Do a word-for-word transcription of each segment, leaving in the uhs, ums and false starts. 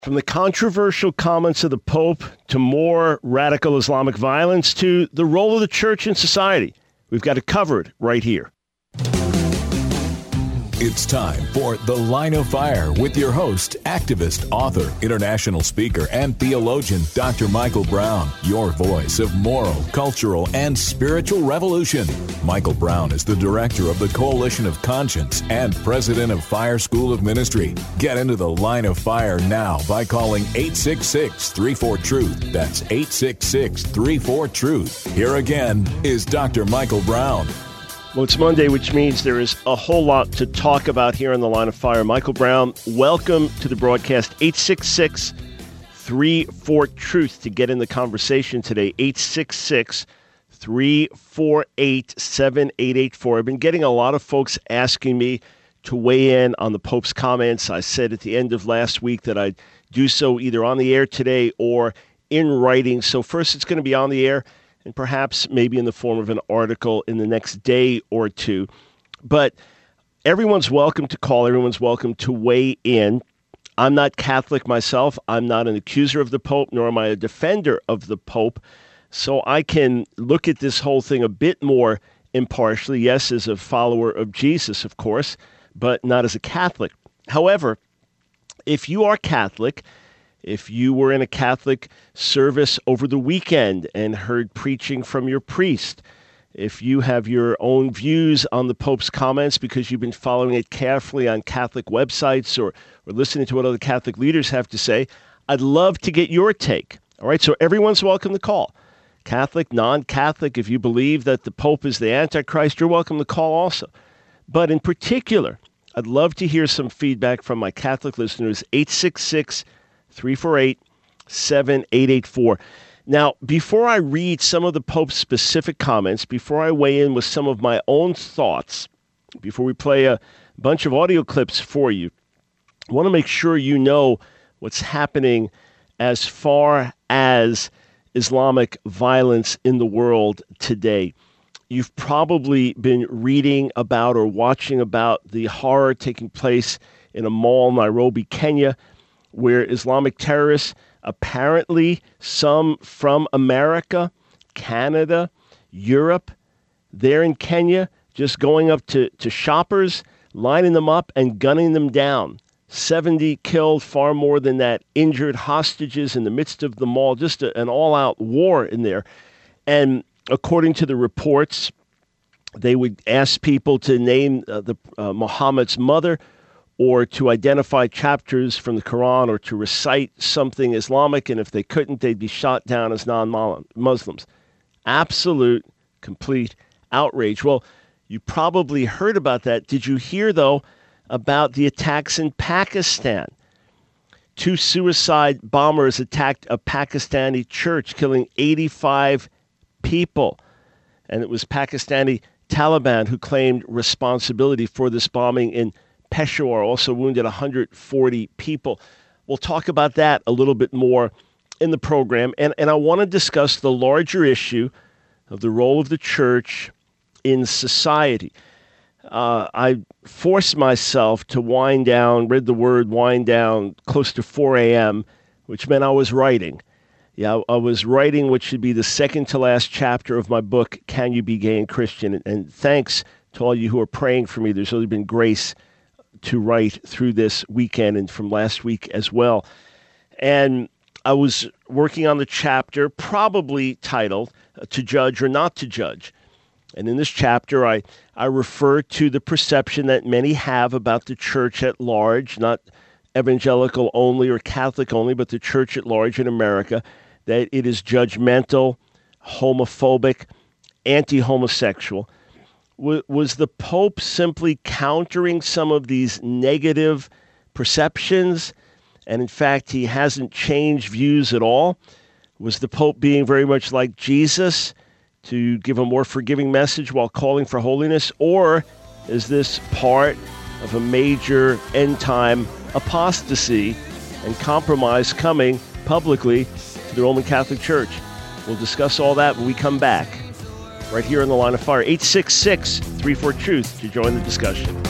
From the controversial comments of the Pope to more radical Islamic violence to the role of the church in society, we've got it covered right here. It's time for The Line of Fire with your host, activist, author, international speaker, and theologian, Doctor Michael Brown, your voice of moral, cultural, and spiritual revolution. Michael Brown is the director of the Coalition of Conscience and president of Fire School of Ministry. Get into The Line of Fire now by calling eight six six, three four, truth. That's eight six six, three four, truth. Here again is Doctor Michael Brown. Well, it's Monday, which means there is a whole lot to talk about here on The Line of Fire. Michael Brown, welcome to the broadcast. eight six six, three four, truth to get in the conversation today. eight six six, three four eight, seven eight eight four. I've been getting a lot of folks asking me to weigh in on the Pope's comments. I said at the end of last week that I'd do so either on the air today or in writing. So first it's going to be on the air, and perhaps maybe in the form of an article in the next day or two. But everyone's welcome to call. Everyone's welcome to weigh in. I'm not Catholic myself. I'm not an accuser of the Pope, nor am I a defender of the Pope. So I can look at this whole thing a bit more impartially. Yes, as a follower of Jesus, of course, but not as a Catholic. However, if you are Catholic, if you were in a Catholic service over the weekend and heard preaching from your priest, if you have your own views on the Pope's comments because you've been following it carefully on Catholic websites or, or listening to what other Catholic leaders have to say, I'd love to get your take. All right, so everyone's welcome to call. Catholic, non-Catholic, if you believe that the Pope is the Antichrist, you're welcome to call also. But in particular, I'd love to hear some feedback from my Catholic listeners, eight six six, three four eight, seven eight eight four. Now, before I read some of the Pope's specific comments, before I weigh in with some of my own thoughts, before we play a bunch of audio clips for you, I want to make sure you know what's happening as far as Islamic violence in the world today. You've probably been reading about or watching about the horror taking place in a mall in Nairobi, Kenya, where Islamic terrorists, apparently some from America, Canada, Europe, they're in Kenya, just going up to, to shoppers, lining them up and gunning them down. seventy killed, far more than that, injured, hostages in the midst of the mall, just a, an all-out war in there. And according to the reports, they would ask people to name uh, the uh, Muhammad's mother, or to identify chapters from the Quran, or to recite something Islamic, and if they couldn't, they'd be shot down as non-Muslims. Absolute, complete outrage. Well, you probably heard about that. Did you hear, though, about the attacks in Pakistan? Two suicide bombers attacked a Pakistani church, killing eighty-five people. And it was Pakistani Taliban who claimed responsibility for this bombing in Peshawar, also wounded one hundred forty people. We'll talk about that a little bit more in the program. And, and I want to discuss the larger issue of the role of the church in society. Uh, I forced myself to wind down, read the word wind down, close to four a.m., which meant I was writing. Yeah, I was writing what should be the second to last chapter of my book, Can You Be Gay and Christian? And, and thanks to all you who are praying for me. There's really been grace to write through this weekend and from last week as well. And I was working on the chapter, probably titled uh, To Judge or Not to Judge. And in this chapter, I, I refer to the perception that many have about the church at large, not evangelical only or Catholic only, but the church at large in America, that it is judgmental, homophobic, anti-homosexual. Was the Pope simply countering some of these negative perceptions? And in fact, he hasn't changed views at all? Was the Pope being very much like Jesus to give a more forgiving message while calling for holiness? Or is this part of a major end-time apostasy and compromise coming publicly to the Roman Catholic Church? We'll discuss all that when we come back, right here on The Line of Fire. eight six six, three four, truth to join the discussion.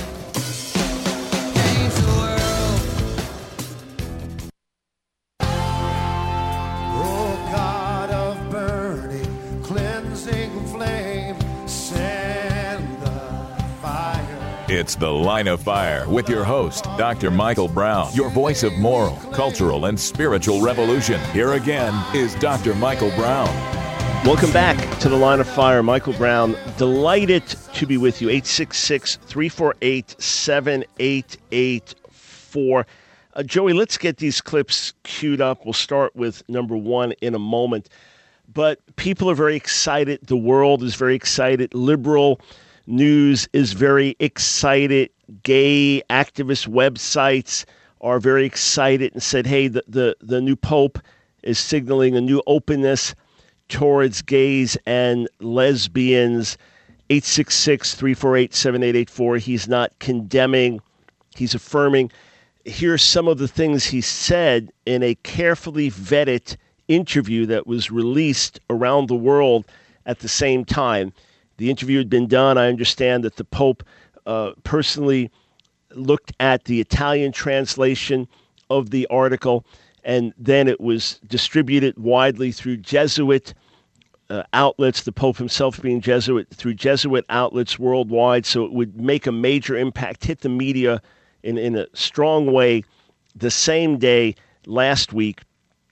It's The Line of Fire with your host, Doctor Michael Brown, your voice of moral, cultural, and spiritual revolution. Here again is Doctor Michael Brown. Welcome back to The Line of Fire. Michael Brown, delighted to be with you. eight six six, three four eight, seven eight eight four. Uh, Joey, let's get these clips queued up. We'll start with number one in a moment. But people are very excited. The world is very excited. Liberal news is very excited. Gay activist websites are very excited and said, hey, the, the, the new Pope is signaling a new openness towards gays and lesbians. eight six six, three four eight, seven eight eight four. He's not condemning. He's affirming. Here's some of the things he said in a carefully vetted interview that was released around the world at the same time. The interview had been done. I understand that the Pope uh, personally looked at the Italian translation of the article, and then it was distributed widely through Jesuit uh, outlets, the Pope himself being Jesuit, through Jesuit outlets worldwide, so it would make a major impact, hit the media in, in a strong way the same day last week.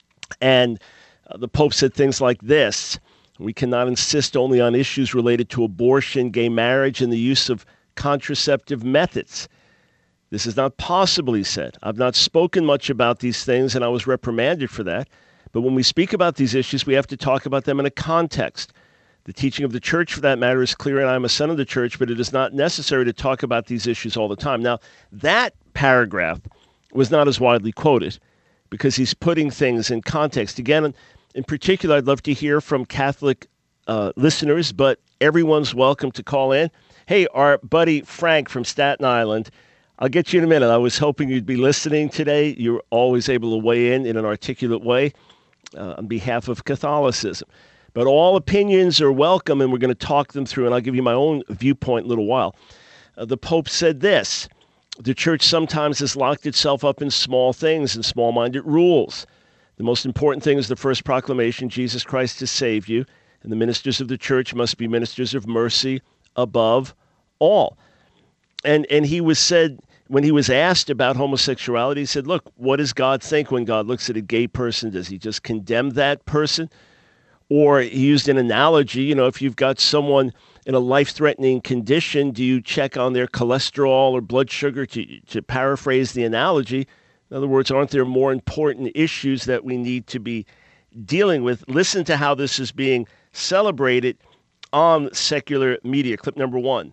And uh, the Pope said things like this: we cannot insist only on issues related to abortion, gay marriage, and the use of contraceptive methods. This is not possible, he said. I've not spoken much about these things, and I was reprimanded for that. But when we speak about these issues, we have to talk about them in a context. The teaching of the church, for that matter, is clear, and I'm a son of the church, but it is not necessary to talk about these issues all the time. Now, that paragraph was not as widely quoted because he's putting things in context. Again, in particular, I'd love to hear from Catholic uh, listeners, but everyone's welcome to call in. Hey, our buddy Frank from Staten Island, I'll get you in a minute. I was hoping you'd be listening today. You're always able to weigh in in an articulate way uh, on behalf of Catholicism. But all opinions are welcome, and we're going to talk them through, and I'll give you my own viewpoint in a little while. Uh, the Pope said this: the church sometimes has locked itself up in small things and small-minded rules. The most important thing is the first proclamation, Jesus Christ has saved you, and the ministers of the church must be ministers of mercy above all. And and he was said, when he was asked about homosexuality, he said, look, what does God think when God looks at a gay person? Does he just condemn that person? Or he used an analogy, you know, if you've got someone in a life-threatening condition, do you check on their cholesterol or blood sugar, to, to paraphrase the analogy? In other words, aren't there more important issues that we need to be dealing with? Listen to how this is being celebrated on secular media. Clip number one.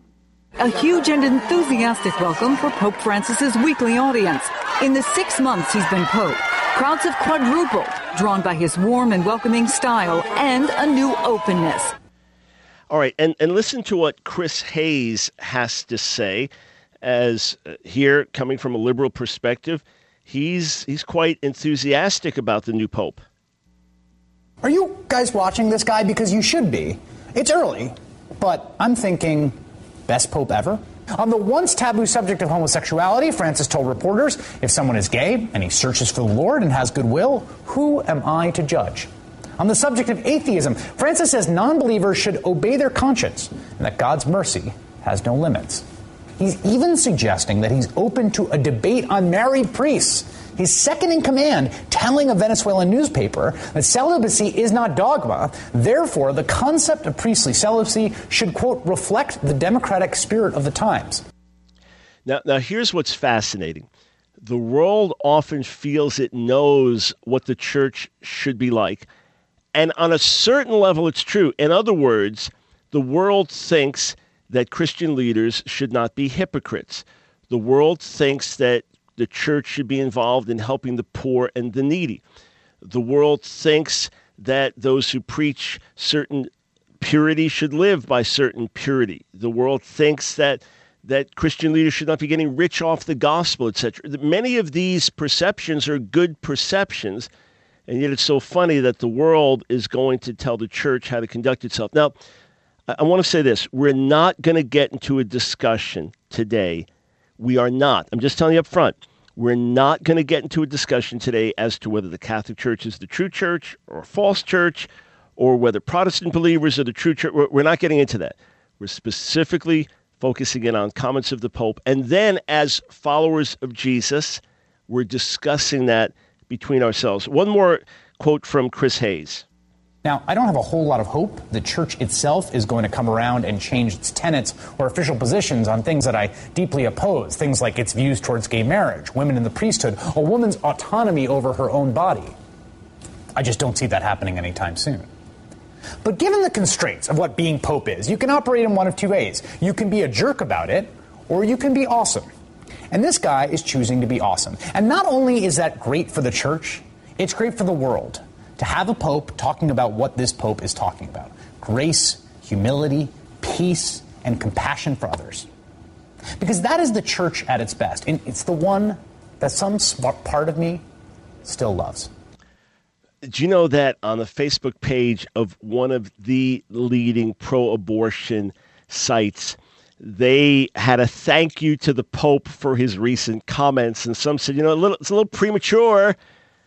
A huge and enthusiastic welcome for Pope Francis's weekly audience. In the six months he's been Pope, crowds have quadrupled, drawn by his warm and welcoming style and a new openness. All right, and, and listen to what Chris Hayes has to say. As uh, here, coming from a liberal perspective, he's he's quite enthusiastic about the new Pope. Are you guys watching this guy? Because you should be. It's early, but I'm thinking, best Pope ever? On the once taboo subject of homosexuality, Francis told reporters, if someone is gay and he searches for the Lord and has goodwill, who am I to judge? On the subject of atheism, Francis says non-believers should obey their conscience and that God's mercy has no limits. He's even suggesting that he's open to a debate on married priests. He's second in command, telling a Venezuelan newspaper that celibacy is not dogma. Therefore, the concept of priestly celibacy should, quote, reflect the democratic spirit of the times. Now, now here's what's fascinating. The world often feels it knows what the church should be like. And on a certain level, it's true. In other words, the world thinks that Christian leaders should not be hypocrites. The world thinks that the church should be involved in helping the poor and the needy. The world thinks that those who preach certain purity should live by certain purity. The world thinks that that Christian leaders should not be getting rich off the gospel, et cetera. Many of these perceptions are good perceptions, and yet it's so funny that the world is going to tell the church how to conduct itself. Now, I want to say this. We're not going to get into a discussion today. We are not. I'm just telling you up front. We're not going to get into a discussion today as to whether the Catholic Church is the true church or a false church, or whether Protestant believers are the true church. We're not getting into that. We're specifically focusing in on comments of the Pope. And then as followers of Jesus, we're discussing that between ourselves. One more quote from Chris Hayes. Now, I don't have a whole lot of hope the church itself is going to come around and change its tenets or official positions on things that I deeply oppose, things like its views towards gay marriage, women in the priesthood, a woman's autonomy over her own body. I just don't see that happening anytime soon. But given the constraints of what being Pope is, you can operate in one of two ways. You can be a jerk about it, or you can be awesome. And this guy is choosing to be awesome. And not only is that great for the church, it's great for the world. To have a pope talking about what this pope is talking about. Grace, humility, peace, and compassion for others. Because that is the church at its best. And it's the one that some smart part of me still loves. Do you know that on the Facebook page of one of the leading pro-abortion sites, they had a thank you to the Pope for his recent comments. And some said, you know, a little, it's a little premature.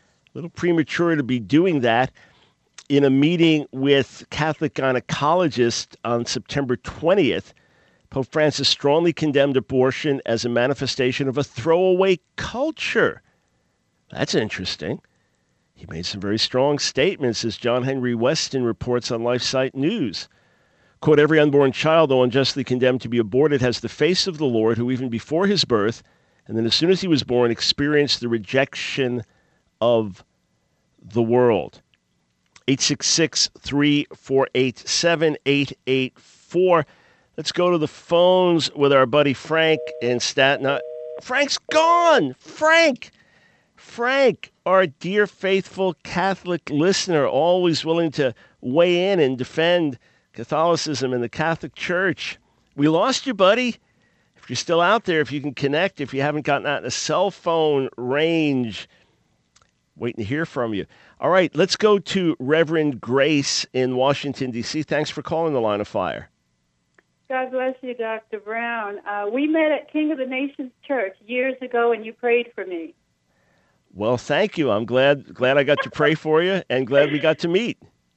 A little premature to be doing that. In a meeting with Catholic gynecologists on September twentieth, Pope Francis strongly condemned abortion as a manifestation of a throwaway culture. That's interesting. He made some very strong statements, as John Henry Weston reports on LifeSite News. Quote, every unborn child, though unjustly condemned to be aborted, has the face of the Lord, who even before his birth, and then as soon as he was born, experienced the rejection of the world. eight six six, three four eight, seven eight eight four. Let's go to the phones with our buddy Frank in Staten Island. Frank's gone! Frank! Frank, our dear faithful Catholic listener, always willing to weigh in and defend Catholicism and the Catholic Church. We lost you, buddy. If you're still out there, if you can connect, if you haven't gotten out in a cell phone range, waiting to hear from you. All right, let's go to Reverend Grace in Washington, D C. Thanks for calling the Line of Fire. God bless you, Doctor Brown. Uh, we met at King of the Nations Church years ago, and you prayed for me. Well, thank you. I'm glad glad I got to pray for you, and glad we got to meet.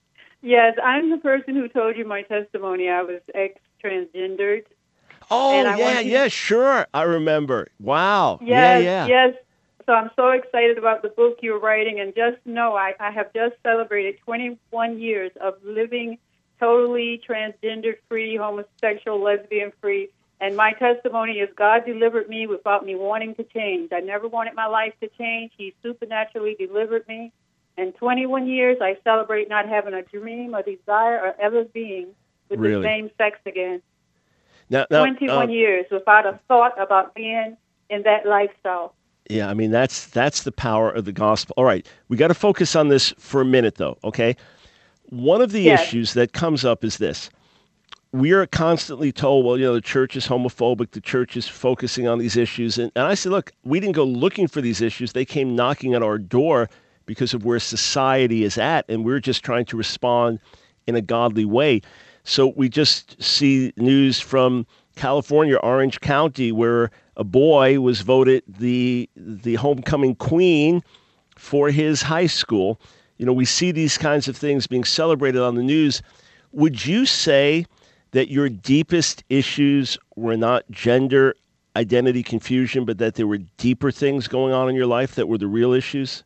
Yes, I'm the person who told you my testimony. I was ex-transgendered. Oh, yeah, yeah, sure. I remember. Wow. Yes, yeah, yeah. yes. So I'm so excited about the book you're writing, and just know I, I have just celebrated twenty-one years of living totally transgender-free, homosexual, lesbian-free, and my testimony is God delivered me without me wanting to change. I never wanted my life to change. He supernaturally delivered me. In twenty-one years, I celebrate not having a dream, a desire, or ever being with really? the same sex again. Now, now, twenty-one uh, years without a thought about being in that lifestyle. Yeah, I mean, that's that's the power of the gospel. All right, we got to focus on this for a minute, though, okay? One of the yes. issues that comes up is this. We are constantly told, well, you know, the church is homophobic, the church is focusing on these issues. And, and I said, look, we didn't go looking for these issues. They came knocking at our door because of where society is at, and we're just trying to respond in a godly way. So we just see news from California, Orange County, where a boy was voted the the homecoming queen for his high school. You know, we see these kinds of things being celebrated on the news. Would you say that your deepest issues were not gender identity confusion, but that there were deeper things going on in your life that were the real issues?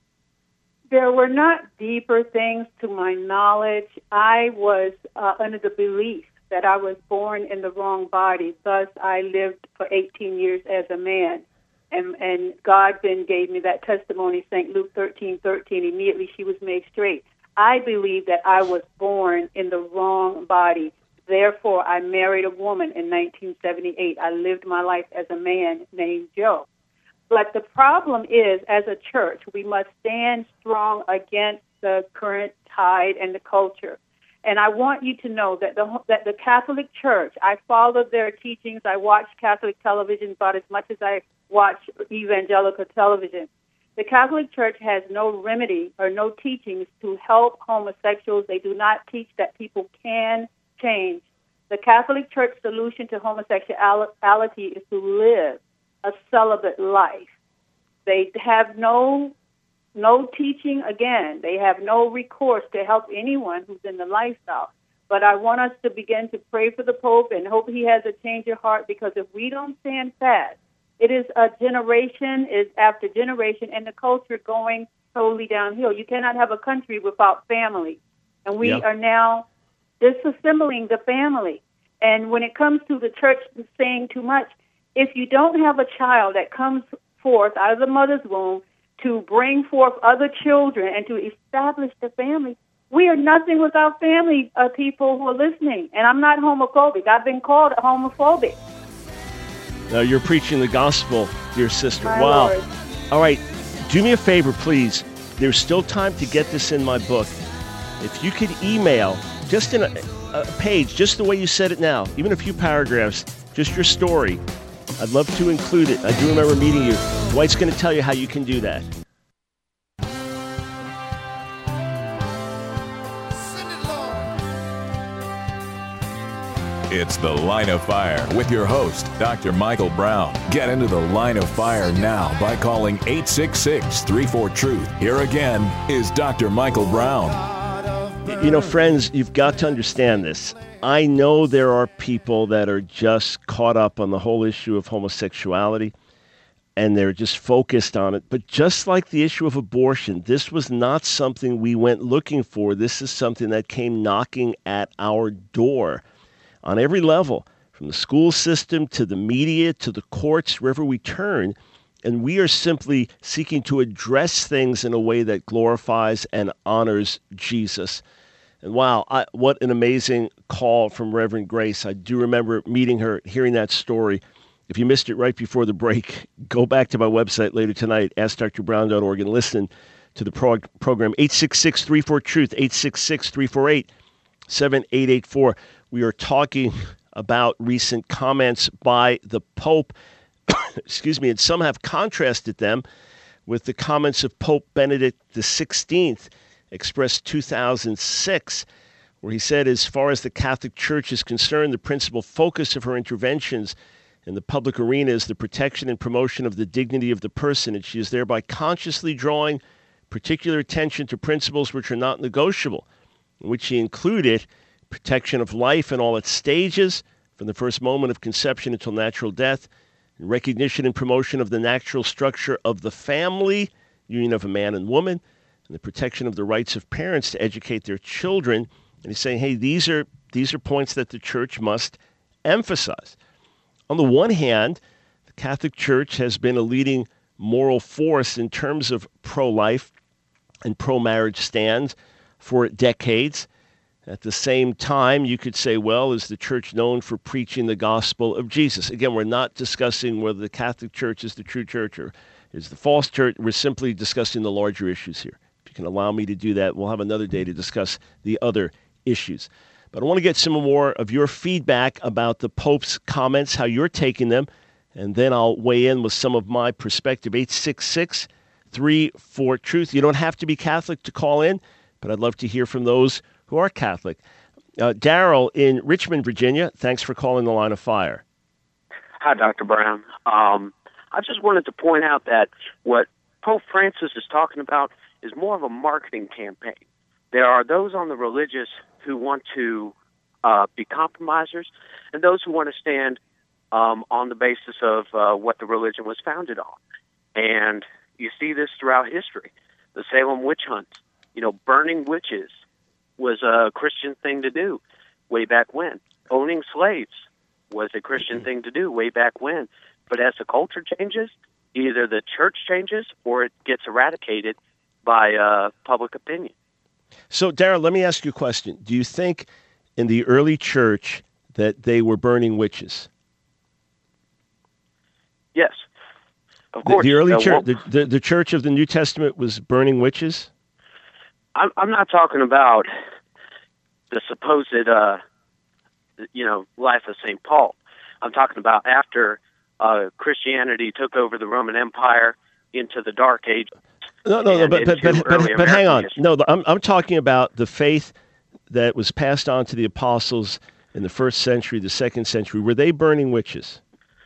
There were not deeper things to my knowledge. I was uh, under the belief that I was born in the wrong body. Thus, I lived for eighteen years as a man. And, and God then gave me that testimony, Saint Luke thirteen thirteen. Immediately she was made straight. I believe that I was born in the wrong body. Therefore, I married a woman in nineteen seventy-eight. I lived my life as a man named Joe. But the problem is, as a church, we must stand strong against the current tide and the culture. And I want you to know that the that the Catholic Church, I followed their teachings. I watched Catholic television about as much as I watch evangelical television. The Catholic Church has no remedy or no teachings to help homosexuals. They do not teach that people can change. The Catholic Church solution to homosexuality is to live a celibate life. They have no no teaching, again. They have no recourse to help anyone who's in the lifestyle. But I want us to begin to pray for the Pope and hope he has a change of heart, because if we don't stand fast, it is a generation is after generation and the culture going totally downhill. You cannot have a country without family. And we Yep. are now disassembling the family. And when it comes to the church saying too much, if you don't have a child that comes forth out of the mother's womb to bring forth other children and to establish the family, we are nothing without family, uh, people who are listening. And I'm not homophobic. I've been called homophobic. Now you're preaching the gospel, dear sister. My wow. Lord. All right. Do me a favor, please. There's still time to get this in my book. If you could email, just in a, a page, just the way you said it now, even a few paragraphs, just your story, I'd love to include it. I do remember meeting you. Dwight's going to tell you how you can do that. It's The Line of Fire with your host, Doctor Michael Brown. Get into the Line of Fire now by calling eight six six, three four, truth. Here again is Doctor Michael Brown. You know, friends, you've got to understand this. I know there are people that are just caught up on the whole issue of homosexuality, and they're just focused on it. But just like the issue of abortion, this was not something we went looking for. This is something that came knocking at our door. On every level, from the school system to the media to the courts, wherever we turn, and we are simply seeking to address things in a way that glorifies and honors Jesus. And wow, I, what an amazing call from Reverend Grace. I do remember meeting her, hearing that story. If you missed it right before the break, go back to my website later tonight, ask dr brown dot org, and listen to the prog- program, eight six six, three four, truth, eight six six, three four eight, seven eight eight four. We are talking about recent comments by the Pope, excuse me, and some have contrasted them with the comments of Pope Benedict the sixteenth, expressed two thousand six, where he said, as far as the Catholic Church is concerned, the principal focus of her interventions in the public arena is the protection and promotion of the dignity of the person, and she is thereby consciously drawing particular attention to principles which are not negotiable, in which she included protection of life in all its stages, from the first moment of conception until natural death, and recognition and promotion of the natural structure of the family, union of a man and woman, and the protection of the rights of parents to educate their children. And he's saying, hey, these are these are points that the church must emphasize. On the one hand, the Catholic Church has been a leading moral force in terms of pro-life and pro-marriage stands for decades. At the same time, you could say, well, is the church known for preaching the gospel of Jesus? Again, we're not discussing whether the Catholic Church is the true church or is the false church. We're simply discussing the larger issues here. If you can allow me to do that, we'll have another day to discuss the other issues. But I want to get some more of your feedback about the Pope's comments, how you're taking them, and then I'll weigh in with some of my perspective. eight six six, three four, truth. You don't have to be Catholic to call in, but I'd love to hear from those who are Catholic. Uh, Daryl in Richmond, Virginia, thanks for calling the Line of Fire. Hi, Doctor Brown. Um, I just wanted to point out that what Pope Francis is talking about is more of a marketing campaign. There are those on the religious who want to uh, be compromisers and those who want to stand um, on the basis of uh, what the religion was founded on. And you see this throughout history. The Salem witch hunt, you know, burning witches was a Christian thing to do way back when. Owning slaves was a Christian thing to do way back when. But as the culture changes, either the church changes or it gets eradicated by uh, public opinion. So, Daryl, let me ask you a question. Do you think in the early church that they were burning witches? Yes, of course. The, the early uh, church, well, the, the, the church of the New Testament was burning witches? I'm, I'm not talking about the supposed, uh, you know, life of Saint Paul. I'm talking about after uh, Christianity took over the Roman Empire into the Dark Ages. No, no, no, but but but, but, but hang on. History. No, I'm I'm talking about the faith that was passed on to the apostles in the first century, the second century. Were they burning witches?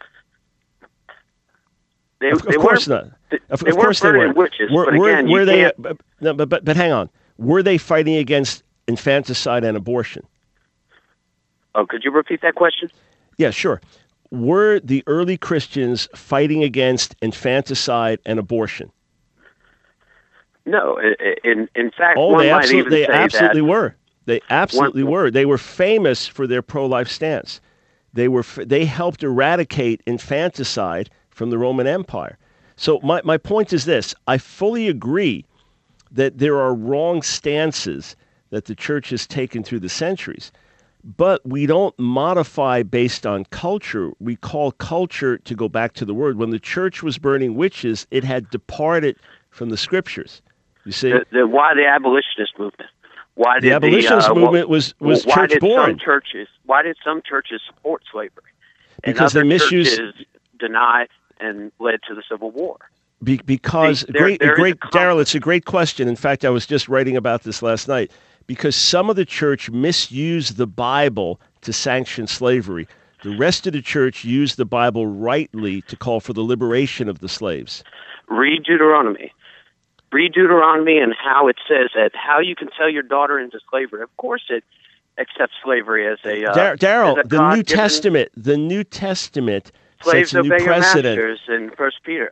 They, of, they of course not. They, of, they of course weren't they burning were. witches. Were, but were, again, were you they? can't... Uh, no, but, but but hang on. Were they fighting against infanticide and abortion? Oh, could you repeat that question? Yeah, sure. Were the early Christians fighting against infanticide and abortion? No. In in fact, oh, one they might absolutely, even they say absolutely that were. They absolutely one, were. They were famous for their pro-life stance. They were. They helped eradicate infanticide from the Roman Empire. So my, my point is this. I fully agree that there are wrong stances that the church has taken through the centuries. But we don't modify based on culture. We call culture, to go back to the word, when the church was burning witches, it had departed from the scriptures. You see? The, the, why the abolitionist movement? Why did the abolitionist the, uh, movement was, was why church did born. Some churches, why did some churches support slavery? And Because other they misused... churches denied and led to the Civil War. Be, because, See, there, great, there great a Daryl, it's a great question. In fact, I was just writing about this last night. Because some of the church misused the Bible to sanction slavery. The rest of the church used the Bible rightly to call for the liberation of the slaves. Read Deuteronomy. Read Deuteronomy and how it says that how you can sell your daughter into slavery. Of course it accepts slavery as a... Uh, Daryl, the God New Testament, the New Testament slaves sets a new obey precedent. your masters in First Peter.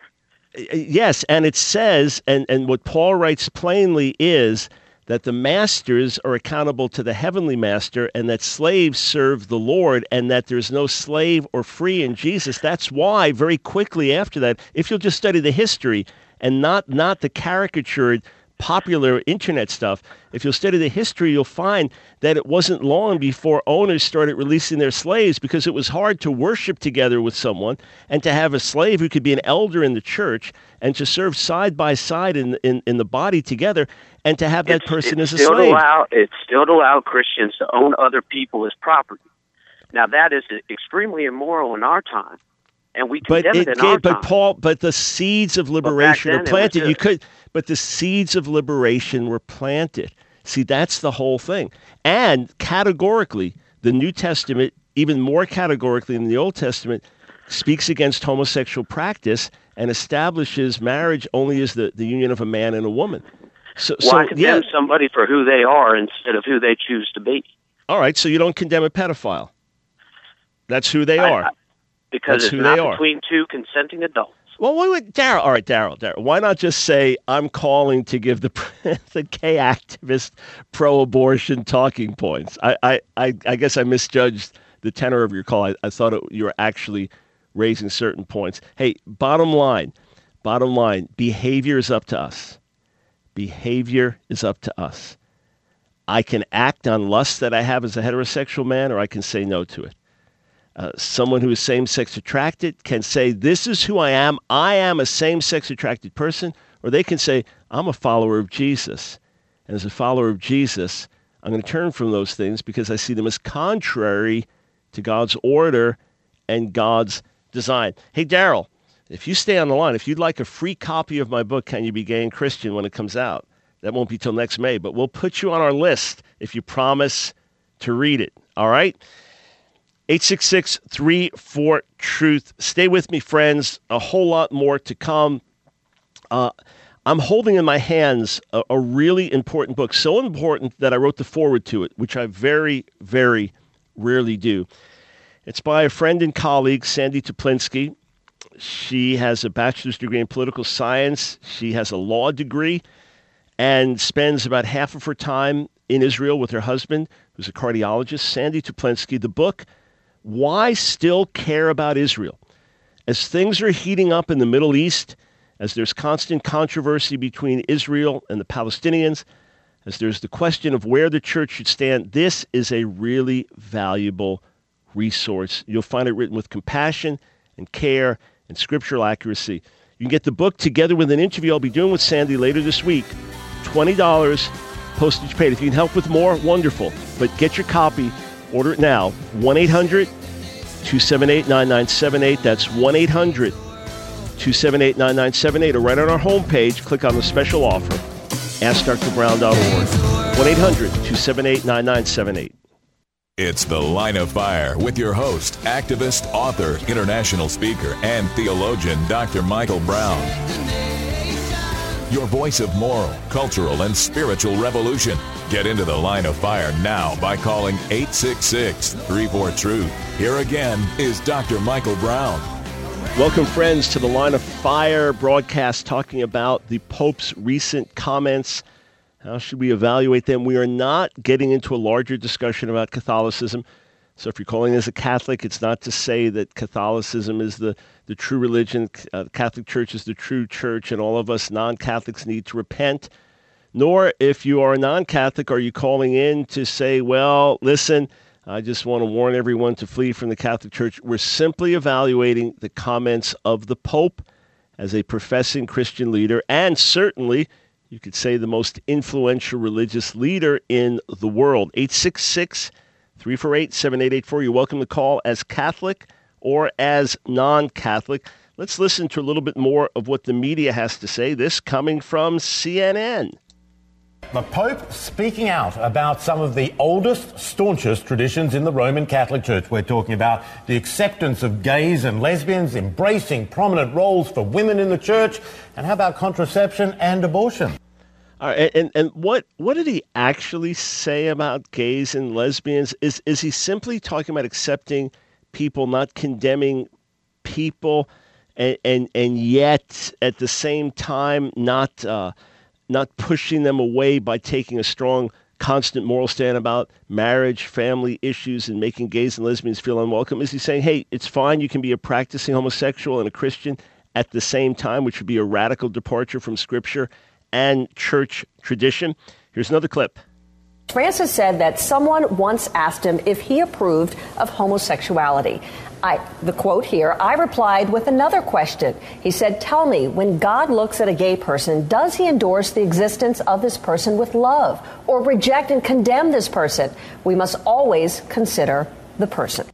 Yes, and it says, and, and what Paul writes plainly is that the masters are accountable to the heavenly master and that slaves serve the Lord and that there's no slave or free in Jesus. That's why very quickly after that, if you'll just study the history and not, not the caricatured popular internet stuff, if you'll study the history, you'll find that it wasn't long before owners started releasing their slaves because it was hard to worship together with someone and to have a slave who could be an elder in the church and to serve side by side in in, in the body together and to have that It's, person it's as a still slave. Allow, it's still to allow Christians to own other people as property. Now, that is extremely immoral in our time, and we But condemn it, it in our but time. Paul, but the seeds of liberation then are it was planted. You good. could, but the seeds of liberation were planted. See, that's the whole thing. And categorically, the New Testament, even more categorically than the Old Testament, speaks against homosexual practice and establishes marriage only as the, the union of a man and a woman. So, Why so condemn yeah. somebody for who they are instead of who they choose to be? All right, so you don't condemn a pedophile. That's who they I- are. I- because That's it's who not they are. between two consenting adults. Well, wait, wait, Daryl. All right, Daryl, Daryl. Why not just say I'm calling to give the the gay activist pro-abortion talking points? I, I, I, I guess I misjudged the tenor of your call. I, I thought it, you were actually raising certain points. Hey, bottom line, bottom line, behavior is up to us. Behavior is up to us. I can act on lust that I have as a heterosexual man, or I can say no to it. Uh, someone who is same-sex attracted can say, this is who I am. I am a same-sex attracted person. Or they can say, I'm a follower of Jesus. And as a follower of Jesus, I'm going to turn from those things because I see them as contrary to God's order and God's design. Hey, Daryl, if you stay on the line, if you'd like a free copy of my book, Can You Be Gay and Christian, when it comes out, that won't be till next May, but we'll put you on our list if you promise to read it. All right? eight six six, three four, truth. Stay with me, friends. A whole lot more to come. Uh, I'm holding in my hands a, a really important book, so important that I wrote the foreword to it, which I very, very rarely do. It's by a friend and colleague, Sandy Toplinsky. She has a bachelor's degree in political science. She has a law degree and spends about half of her time in Israel with her husband, who's a cardiologist, Sandy Toplinsky. The book, Why Still Care About Israel? As things are heating up in the Middle East, as there's constant controversy between Israel and the Palestinians, as there's the question of where the church should stand, this is a really valuable resource. You'll find it written with compassion and care and scriptural accuracy. You can get the book together with an interview I'll be doing with Sandy later this week. twenty dollars, postage paid. If you can help with more, wonderful. But get your copy. Order it now. one eight hundred, two seven eight, nine nine seven eight. That's one eight hundred, two seven eight, nine nine seven eight. Or right on our homepage, click on the special offer. ask dr brown dot org. one eight hundred, two seven eight, nine nine seven eight. It's The Line of Fire with your host, activist, author, international speaker, and theologian, Doctor Michael Brown. your voice of moral, cultural, and spiritual revolution. Get into the Line of Fire now by calling eight six six, three four, truth. Here again is Doctor Michael Brown. Welcome, friends, to the Line of Fire broadcast talking about the Pope's recent comments. How should we evaluate them? We are not getting into a larger discussion about Catholicism. So if you're calling this a Catholic, it's not to say that Catholicism is the, the true religion. Uh, the Catholic Church is the true church, and all of us non-Catholics need to repent. Nor, if you are a non-Catholic, are you calling in to say, well, listen, I just want to warn everyone to flee from the Catholic Church. We're simply evaluating the comments of the Pope as a professing Christian leader, and certainly, you could say, the most influential religious leader in the world. eight six six, three four eight, seven eight eight four. You're welcome to call as Catholic or as non-Catholic. Let's listen to a little bit more of what the media has to say. This coming from C N N. The Pope speaking out about some of the oldest, staunchest traditions in the Roman Catholic Church. We're talking about the acceptance of gays and lesbians, embracing prominent roles for women in the church, and how about contraception and abortion? All right, and and what what did he actually say about gays and lesbians? Is is he simply talking about accepting people, not condemning people, and and, and yet at the same time not uh, not pushing them away by taking a strong, constant moral stand about marriage, family issues, and making gays and lesbians feel unwelcome? Is he saying, hey, it's fine, you can be a practicing homosexual and a Christian at the same time, which would be a radical departure from Scripture and church tradition? Here's another clip. Francis said that someone once asked him if he approved of homosexuality. I, the quote here, I replied with another question. He said, tell me, when God looks at a gay person, does he endorse the existence of this person with love or reject and condemn this person? We must always consider the person.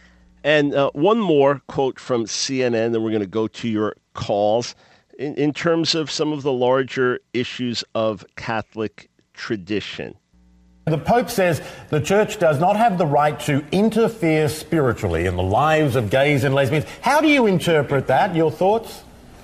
And uh, one more quote from C N N, then we're going to go to your calls. In, in terms of some of the larger issues of Catholic tradition. The Pope says the Church does not have the right to interfere spiritually in the lives of gays and lesbians. How do you interpret that? Your thoughts?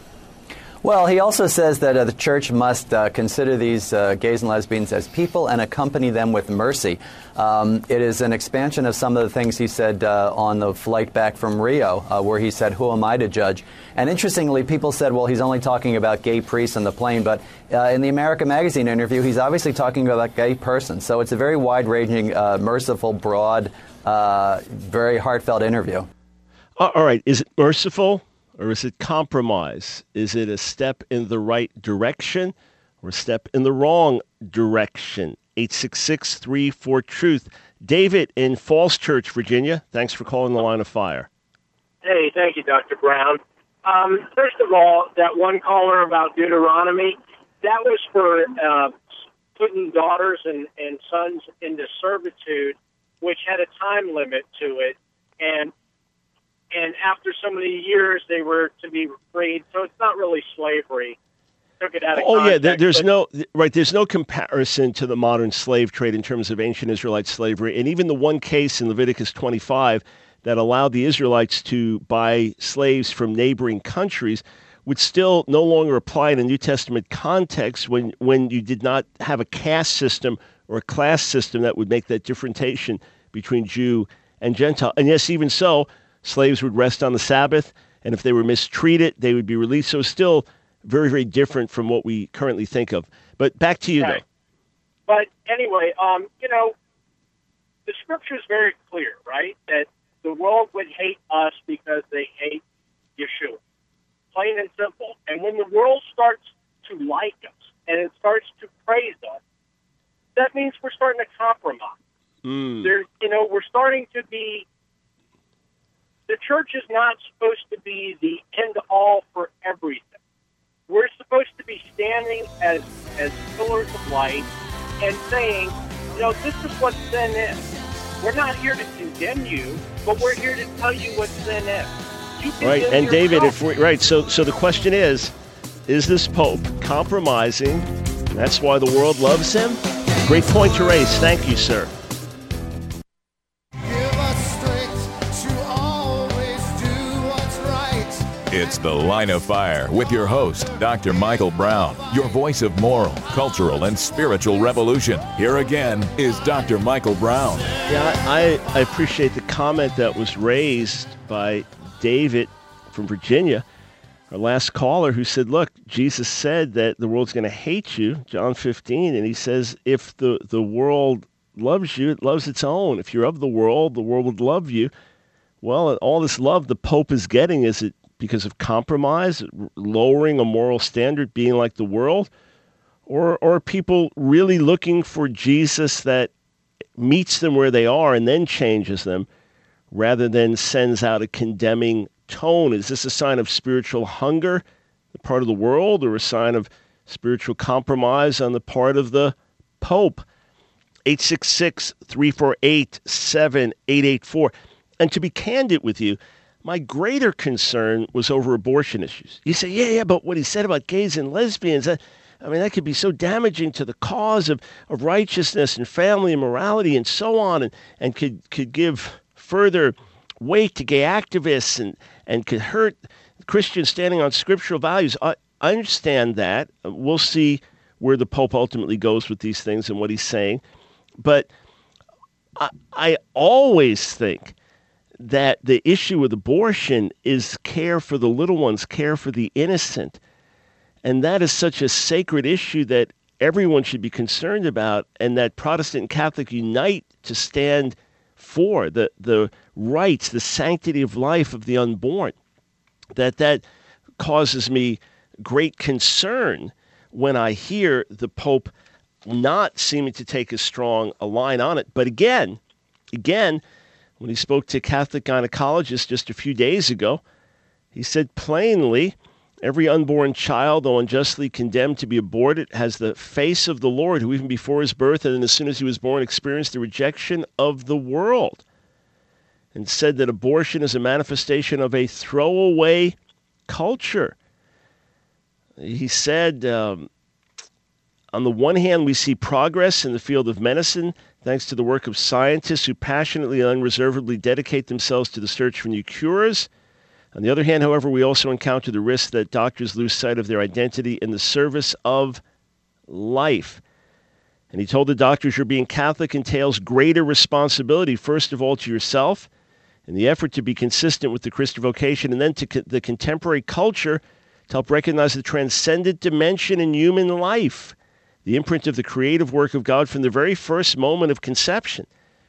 Well, he also says that uh, the Church must uh, consider these uh, gays and lesbians as people and accompany them with mercy. Um, it is an expansion of some of the things he said uh, on the flight back from Rio, uh, where he said, who am I to judge? And interestingly, people said, well, he's only talking about gay priests on the plane. But uh, in the America Magazine interview, he's obviously talking about gay persons. So it's a very wide-ranging, uh, merciful, broad, uh, very heartfelt interview. Uh, all right. Is it merciful? Or is it compromise? Is it a step in the right direction or a step in the wrong direction? eight six six, three four, truth. David in Falls Church, Virginia. Thanks for calling the Line of Fire. Hey, thank you, Doctor Brown. Um, first of all, that one caller about Deuteronomy, that was for uh, putting daughters and, and sons into servitude, which had a time limit to it. And And after so many years, they were to be freed. So it's not really slavery. Took it out of oh, context, yeah. There, there's but, no right. There's no comparison to the modern slave trade in terms of ancient Israelite slavery. And even the one case in Leviticus twenty-five that allowed the Israelites to buy slaves from neighboring countries would still no longer apply in a New Testament context when, when you did not have a caste system or a class system that would make that differentiation between Jew and Gentile. And yes, even so, slaves would rest on the Sabbath, and if they were mistreated, they would be released. So it's still very, very different from what we currently think of. But back to you, right. though. But anyway, um, you know, the Scripture is very clear, right, that the world would hate us because they hate Yeshua. Plain and simple. And when the world starts to like us and it starts to praise us, that means we're starting to compromise. Mm. There, you know, we're starting to be. The church is not supposed to be the end-all for everything. We're supposed to be standing as as pillars of light and saying, you know, this is what sin is. We're not here to condemn you, but we're here to tell you what sin is. You Right, and yourself. David, if we right, so so the question is, is this Pope compromising? That's why the world loves him? Great point to raise. Thank you, sir. It's The Line of Fire with your host, Doctor Michael Brown, your voice of moral, cultural, and spiritual revolution. Here again is Doctor Michael Brown. Yeah, I, I appreciate the comment that was raised by David from Virginia, our last caller, who said, look, Jesus said that the world's going to hate you, John fifteen, and he says if the, the world loves you, it loves its own. If you're of the world, the world would love you. Well, all this love the Pope is getting, is it because of compromise, lowering a moral standard, being like the world? Or, or are people really looking for Jesus that meets them where they are and then changes them, rather than sends out a condemning tone? Is this a sign of spiritual hunger on the part of the world, or a sign of spiritual compromise on the part of the Pope? eight six six, three four eight, seven eight eight four. And to be candid with you, my greater concern was over abortion issues. You say, yeah, yeah, but what he said about gays and lesbians, I, I mean, that could be so damaging to the cause of, of righteousness and family and morality and so on, and, and could, could give further weight to gay activists and, and could hurt Christians standing on scriptural values. I, I understand that. We'll see where the Pope ultimately goes with these things and what he's saying. But I, I always think that the issue with abortion is care for the little ones, care for the innocent. And that is such a sacred issue that everyone should be concerned about, and that Protestant and Catholic unite to stand for the, the rights, the sanctity of life of the unborn. That that causes me great concern when I hear the Pope not seeming to take as strong a line on it. But again, again, when he spoke to Catholic gynecologists just a few days ago, he said plainly, every unborn child, though unjustly condemned to be aborted, has the face of the Lord, who even before his birth and then as soon as he was born experienced the rejection of the world, and said that abortion is a manifestation of a throwaway culture. He said, um, on the one hand, we see progress in the field of medicine, thanks to the work of scientists who passionately and unreservedly dedicate themselves to the search for new cures. On the other hand, however, we also encounter the risk that doctors lose sight of their identity in the service of life. And he told the doctors, your being Catholic entails greater responsibility, first of all, to yourself, in the effort to be consistent with the Christian vocation, and then to co- the contemporary culture to help recognize the transcendent dimension in human life, the imprint of the creative work of God from the very first moment of conception.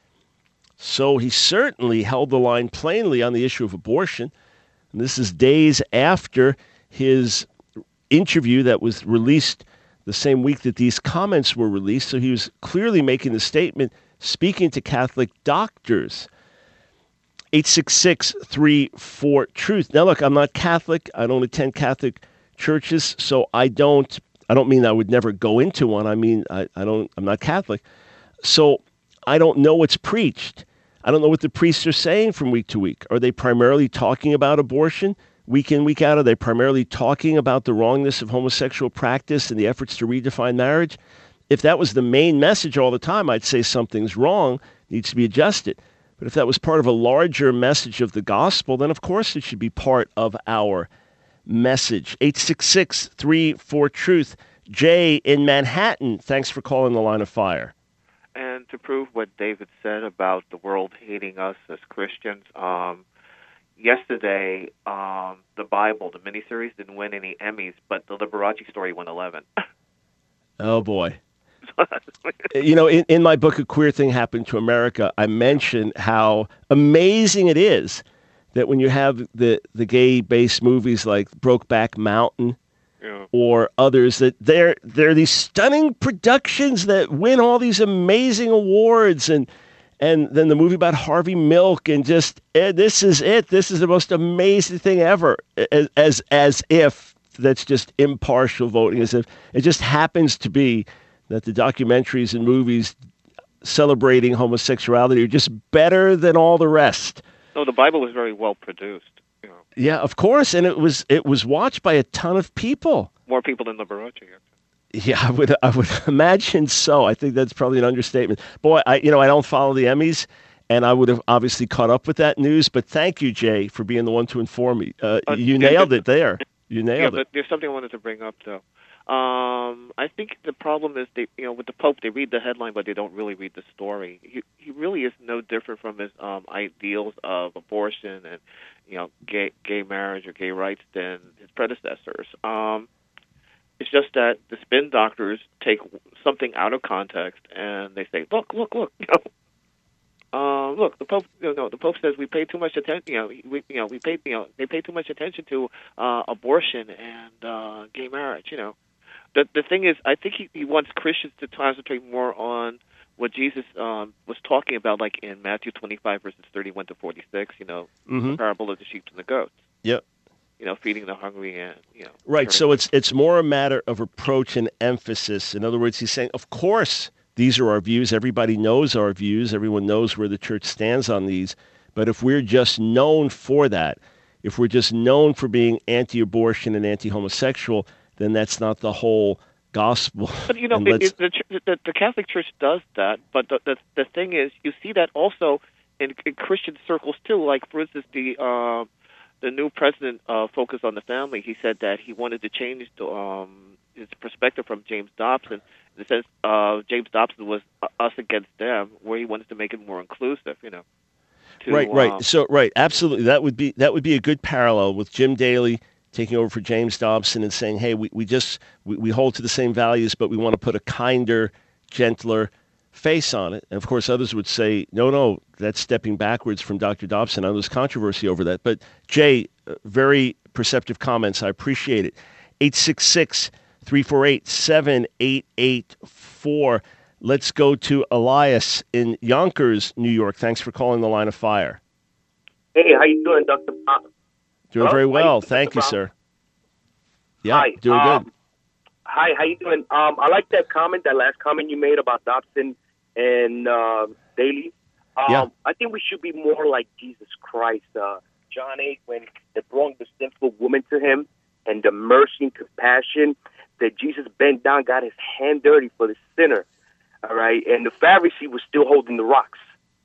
So he certainly held the line plainly on the issue of abortion. And this is days after his interview that was released the same week that these comments were released. So he was clearly making the statement, speaking to Catholic doctors. eight six six, three four, truth. Now, look, I'm not Catholic. I don't attend Catholic churches, so I don't I don't mean I would never go into one. I mean, I, I don't, I'm not Catholic. So I don't know what's preached. I don't know what the priests are saying from week to week. Are they primarily talking about abortion week in, week out? Are they primarily talking about the wrongness of homosexual practice and the efforts to redefine marriage? If that was the main message all the time, I'd say something's wrong, needs to be adjusted. But if that was part of a larger message of the gospel, then of course it should be part of our message. eight six six, three four, truth. Jay in Manhattan, thanks for calling the Line of Fire. And to prove what David said about the world hating us as Christians, um, yesterday um, the Bible, the miniseries, didn't win any Emmys, but the Liberace story won eleven. Oh, boy. You know, in, in my book, A Queer Thing Happened to America, I mentioned how amazing it is that when you have the, the gay-based movies like Brokeback Mountain yeah. or others, that they're, they're these stunning productions that win all these amazing awards. And and then the movie about Harvey Milk, and just, eh, this is it. This is the most amazing thing ever, as, as, as if that's just impartial voting, as if it just happens to be that the documentaries and movies celebrating homosexuality are just better than all the rest. No, the Bible was very well produced. You know. Yeah, of course, and it was it was watched by a ton of people. More people than Liberace. Yeah, I would I would imagine so. I think that's probably an understatement. Boy, I you know I don't follow the Emmys, and I would have obviously caught up with that news. But thank you, Jay, for being the one to inform me. Uh, uh, you nailed it there. You nailed yeah, it. But there's something I wanted to bring up, though. Um, I think the problem is they, you know, with the Pope, they read the headline, but they don't really read the story. He he really is no different from his um, ideals of abortion and, you know, gay gay marriage or gay rights than his predecessors. Um, it's just that the spin doctors take something out of context and they say, "Look, look, look, you know." Uh, look, the Pope. You know, the Pope says we pay too much attention. You know, we, you know, we pay. You know, they pay too much attention to uh, abortion and uh, gay marriage. You know, the the thing is, I think he, he wants Christians to concentrate more on what Jesus um, was talking about, like in Matthew twenty-five verses thirty-one to forty-six. You know, mm-hmm. the parable of the sheep and the goats. Yep. You know, feeding the hungry and you know. Right. So it's it's more a matter of approach and emphasis. In other words, he's saying, of course, these are our views. Everybody knows our views. Everyone knows where the church stands on these. But if we're just known for that, if we're just known for being anti-abortion and anti-homosexual, then that's not the whole gospel. But, you know, it, it, the, the, the Catholic Church does that. But the, the, the thing is, you see that also in, in Christian circles, too. Like, for instance, the uh, the new president uh, focused on the family. He said that he wanted to change the, um, his perspective from James Dobson. In the sense, uh, James Dobson was uh, us against them, where he wanted to make it more inclusive, you know. To, right, right. Um, so, right, absolutely. That would be that would be a good parallel with Jim Daly taking over for James Dobson and saying, "Hey, we, we just we, we hold to the same values, but we want to put a kinder, gentler face on it." And of course, others would say, "No, no, that's stepping backwards from Doctor Dobson." I know there's controversy over that, but Jay, uh, very perceptive comments. I appreciate it. eight six six three four eight, seven eight eight four. Let's go to Elias in Yonkers, New York. Thanks for calling the Line of Fire. Hey, how you doing, Doctor Brown? Doing Hello? very well. You, Thank you, Brown? sir. Yeah, hi. doing um, good. Hi, how you doing? Um, I like that comment, that last comment you made about Dobson and uh, Daly. Um, yeah. I think we should be more like Jesus Christ. Uh, John eight, when they brought the sinful woman to him, and the mercy and compassion that Jesus bent down, got his hand dirty for the sinner, all right? And the Pharisee was still holding the rocks.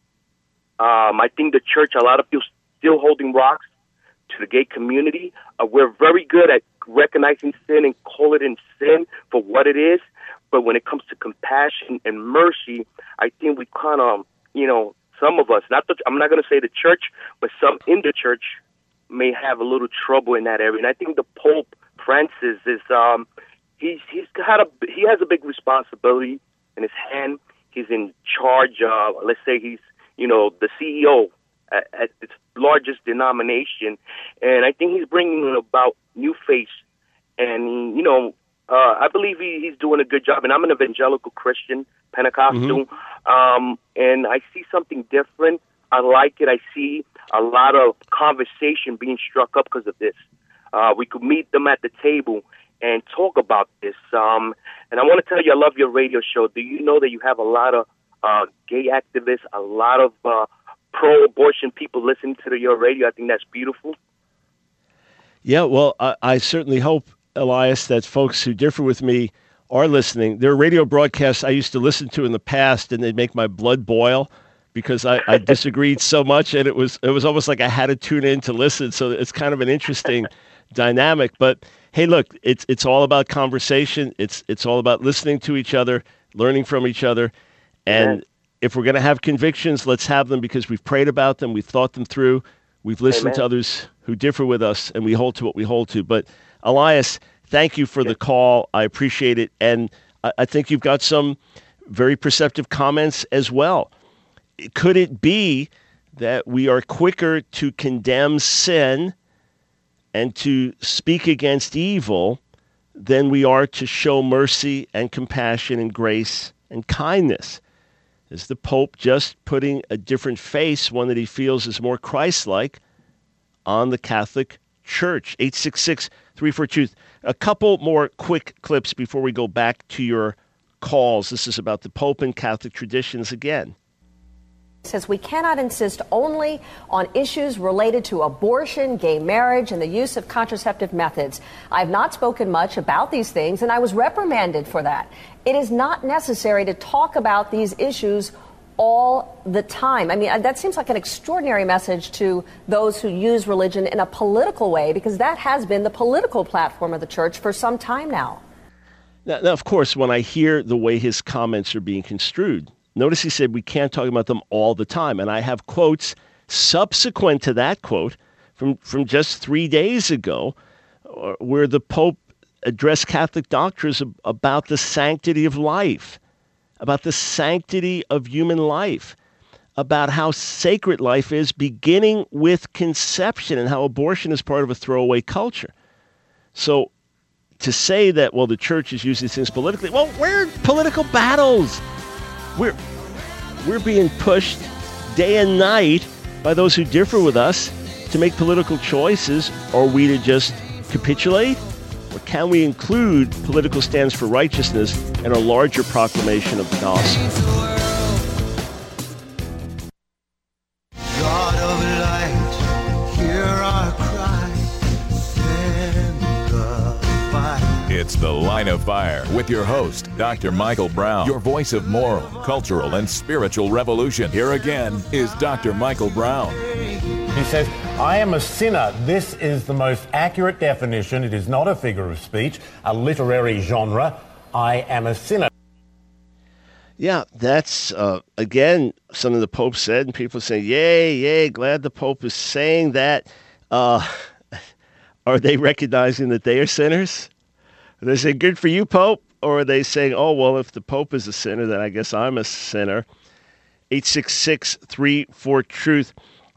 Um, I think the church, a lot of people still holding rocks to the gay community. Uh, we're very good at recognizing sin and call it in sin for what it is. But when it comes to compassion and mercy, I think we kind of, you know, some of us, not the, I'm not going to say the church, but some in the church may have a little trouble in that area. And I think the Pope Francis is, um, he's he's had a he has a big responsibility in his hand. He's in charge. Uh, let's say he's you know the C E O at, at its largest denomination, and I think he's bringing about new face. And you know, uh, I believe he, he's doing a good job. And I'm an evangelical Christian, Pentecostal, mm-hmm. um, and I see something different. I like it. I see a lot of conversation being struck up because of this. Uh, we could meet them at the table and talk about this. Um, and I want to tell you, I love your radio show. Do you know that you have a lot of uh, gay activists, a lot of uh, pro-abortion people listening to the, your radio? I think that's beautiful. Yeah, well, I, I certainly hope, Elias, that folks who differ with me are listening. There are radio broadcasts I used to listen to in the past, and they'd make my blood boil because I, I disagreed so much, and it was it was almost like I had to tune in to listen. So it's kind of an interesting dynamic. But hey, look, it's it's all about conversation. It's it's all about listening to each other, learning from each other, and Amen. If we're going to have convictions, let's have them because we've prayed about them, we've thought them through, we've listened Amen. to others who differ with us, and we hold to what we hold to. But Elias, thank you for the call. I appreciate it, and I, I think you've got some very perceptive comments as well. Could it be that we are quicker to condemn sin and to speak against evil than we are to show mercy and compassion and grace and kindness? Is the Pope just putting a different face, one that he feels is more Christ-like, on the Catholic Church? eight six six, three four Truth. A couple more quick clips before we go back to your calls. This is about the Pope and Catholic traditions again. Says we cannot insist only on issues related to abortion, gay marriage, and the use of contraceptive methods. I have not spoken much about these things, and I was reprimanded for that. It is not necessary to talk about these issues all the time. I mean, that seems like an extraordinary message to those who use religion in a political way, because that has been the political platform of the church for some time now. Now, now, of course, when I hear the way his comments are being construed, notice he said we can't talk about them all the time. And I have quotes subsequent to that quote from, from just three days ago where the Pope addressed Catholic doctors about the sanctity of life, about the sanctity of human life, about how sacred life is beginning with conception and how abortion is part of a throwaway culture. So to say that, well, the church is using these things politically, well, we're in political battles. We're, we're being pushed day and night by those who differ with us to make political choices. Are we to just capitulate? Or can we include political stands for righteousness in a larger proclamation of the gospel? God of light, hear our cry, send the fire. It's The Line of Fire with your host, Doctor Michael Brown, your voice of moral, cultural, and spiritual revolution. Here again is Doctor Michael Brown. He says, I am a sinner. This is the most accurate definition. It is not a figure of speech, a literary genre. I am a sinner. Yeah, that's, uh, again, something the Pope said, and people say, yay, yay, glad the Pope is saying that. Uh, are they recognizing that they are sinners? Are they saying, good for you, Pope? Or are they saying, oh, well, if the Pope is a sinner, then I guess I'm a sinner? eight six six, three four, truth.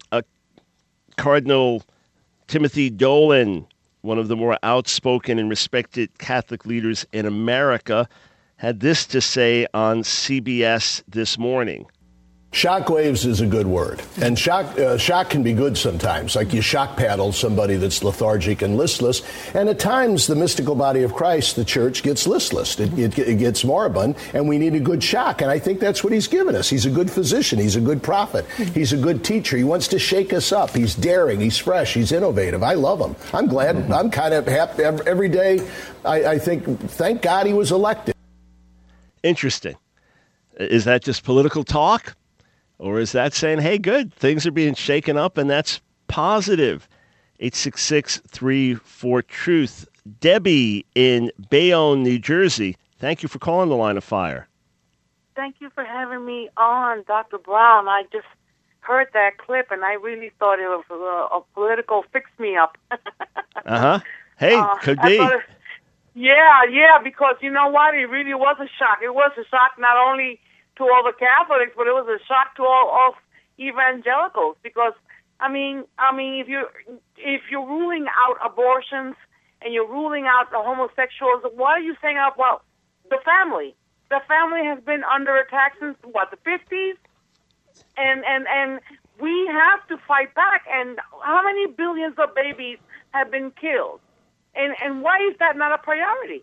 Cardinal Timothy Dolan, one of the more outspoken and respected Catholic leaders in America, had this to say on C B S this morning. Shockwaves is a good word, and shock uh, shock can be good sometimes, like you shock paddle somebody that's lethargic and listless, and at times the mystical body of Christ, the church, gets listless, it, it, it gets moribund, and we need a good shock, and I think that's what he's given us. He's a good physician, he's a good prophet, he's a good teacher, he wants to shake us up, he's daring, he's fresh, he's innovative. I love him. I'm glad, mm-hmm. I'm kind of happy every day. I, I think, thank God he was elected. Interesting. Is that just political talk? Or is that saying, hey, good, things are being shaken up, and that's positive? eight six six, three four, truth. Debbie in Bayonne, New Jersey, thank you for calling the Line of Fire. Thank you for having me on, Doctor Brown. I just heard that clip, and I really thought it was a, a political fix-me-up. uh-huh. Hey, uh, could be. It, yeah, yeah, because you know what? It really was a shock. It was a shock not only to all the Catholics, but it was a shock to all of evangelicals. Because I mean, I mean, if you if you're ruling out abortions and you're ruling out the homosexuals, what are you saying about the family? The family has been under attack since what, the fifties, and and and we have to fight back. And how many billions of babies have been killed? And and why is that not a priority?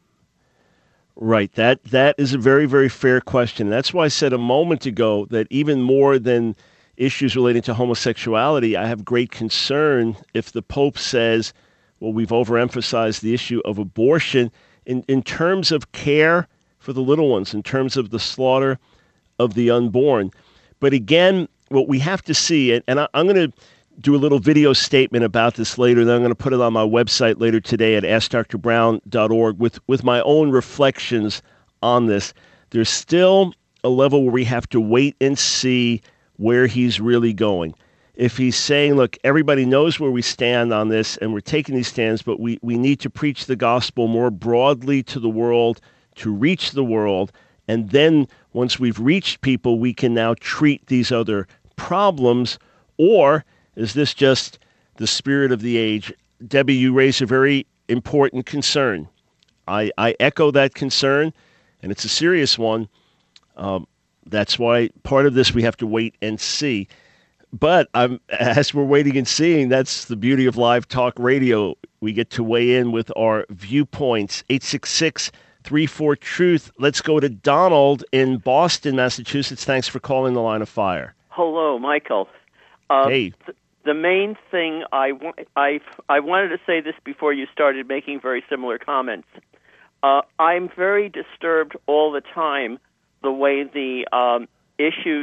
Right. That that is a very, very fair question. That's why I said a moment ago that even more than issues relating to homosexuality, I have great concern if the Pope says, well, we've overemphasized the issue of abortion in, in terms of care for the little ones, in terms of the slaughter of the unborn. But again, what we have to see, and, and I, I'm going to do a little video statement about this later. Then I'm going to put it on my website later today at ask dr brown dot org with, with my own reflections on this. There's still a level where we have to wait and see where he's really going. If he's saying, look, everybody knows where we stand on this and we're taking these stands, but we, we need to preach the gospel more broadly to the world, to reach the world, and then once we've reached people, we can now treat these other problems. Or is this just the spirit of the age? Debbie, you raise a very important concern. I, I echo that concern, and it's a serious one. Um, that's why part of this we have to wait and see. But um, as we're waiting and seeing, that's the beauty of live talk radio. We get to weigh in with our viewpoints. eight six six, three four, truth. Let's go to Donald in Boston, Massachusetts. Thanks for calling the Line of Fire. Hello, Michael. Uh, hey. Th- the main thing I, w- I, I wanted to say this before you started making very similar comments. Uh, I'm very disturbed all the time the way the um, issues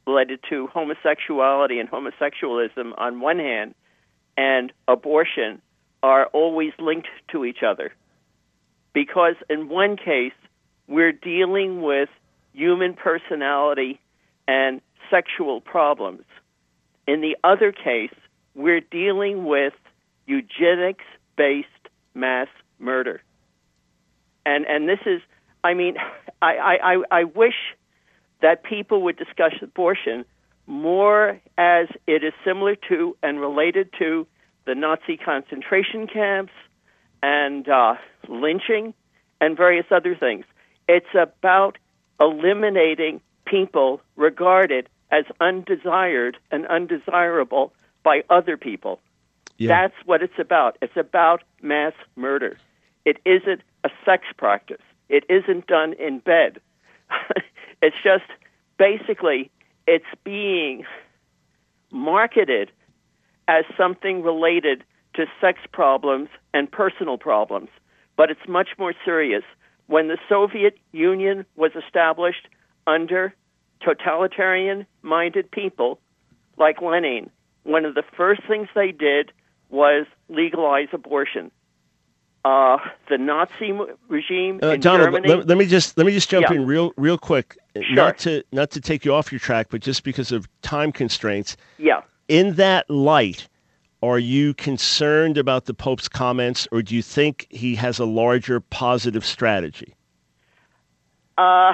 related to homosexuality and homosexualism on one hand and abortion are always linked to each other. Because in one case, we're dealing with human personality and sexual problems. In the other case, we're dealing with eugenics-based mass murder. And and this is, I mean, I, I, I wish that people would discuss abortion more as it is similar to and related to the Nazi concentration camps and uh, lynching and various other things. It's about eliminating people regarded as undesired and undesirable by other people. Yeah. That's what it's about. It's about mass murder. It isn't a sex practice. It isn't done in bed. It's just basically it's being marketed as something related to sex problems and personal problems. But it's much more serious. When the Soviet Union was established under totalitarian-minded people like Lenin, one of the first things they did was legalize abortion. Uh, the Nazi regime uh, in Donald, Germany. Let, let me just let me just jump Yeah. in real real quick, Sure. not to not to take you off your track, but just because of time constraints. Yeah. In that light, are you concerned about the Pope's comments, or do you think he has a larger positive strategy? Uh,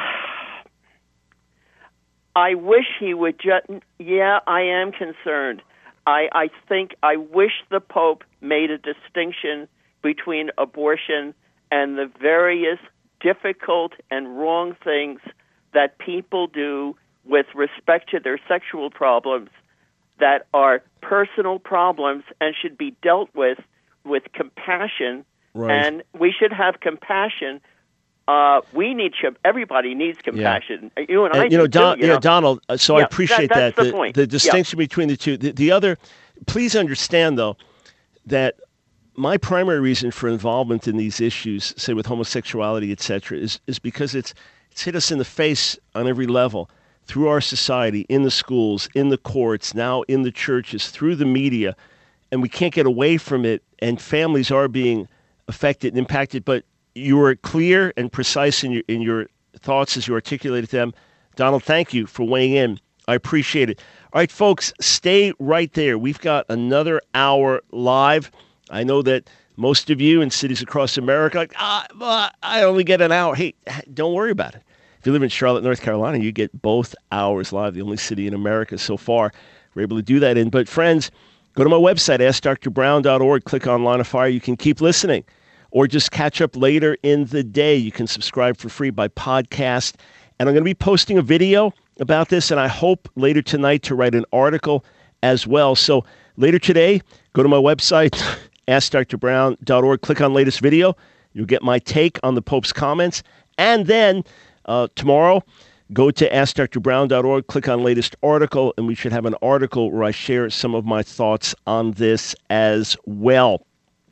I wish he would just, yeah, I am concerned. I, I think, I wish the Pope made a distinction between abortion and the various difficult and wrong things that people do with respect to their sexual problems that are personal problems and should be dealt with with compassion. Right. And we should have compassion. Uh, we need, everybody needs compassion. You and I And, you know, do, Don, too, you yeah, know? Donald. uh, So I Yeah, appreciate that- that. that's the point. the Yeah. distinction between the two. The, the other, please understand though, that my primary reason for involvement in these issues, say with homosexuality, et cetera, is is because it's it's hit us in the face on every level through our society, in the schools, in the courts, now in the churches, through the media, and we can't get away from it. And families are being affected and impacted. But you were clear and precise in your in your thoughts as you articulated them. Donald, thank you for weighing in. I appreciate it. All right, folks, stay right there. We've got another hour live. I know that most of you in cities across America are like, ah, well, I only get an hour. Hey, don't worry about it. If you live in Charlotte, North Carolina, you get both hours live, the only city in America so far we're able to do that in. But friends, go to my website, ask dr brown dot org, click on Line of Fire. You can keep listening or just catch up later in the day. You can subscribe for free by podcast. And I'm going to be posting a video about this, and I hope later tonight to write an article as well. So later today, go to my website, ask dr brown dot org, click on latest video. You'll get my take on the Pope's comments. And then uh, tomorrow, go to ask dr brown dot org, click on latest article, and we should have an article where I share some of my thoughts on this as well.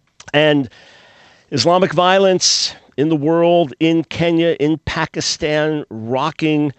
And Islamic violence in the world, in Kenya, in Pakistan, rocking,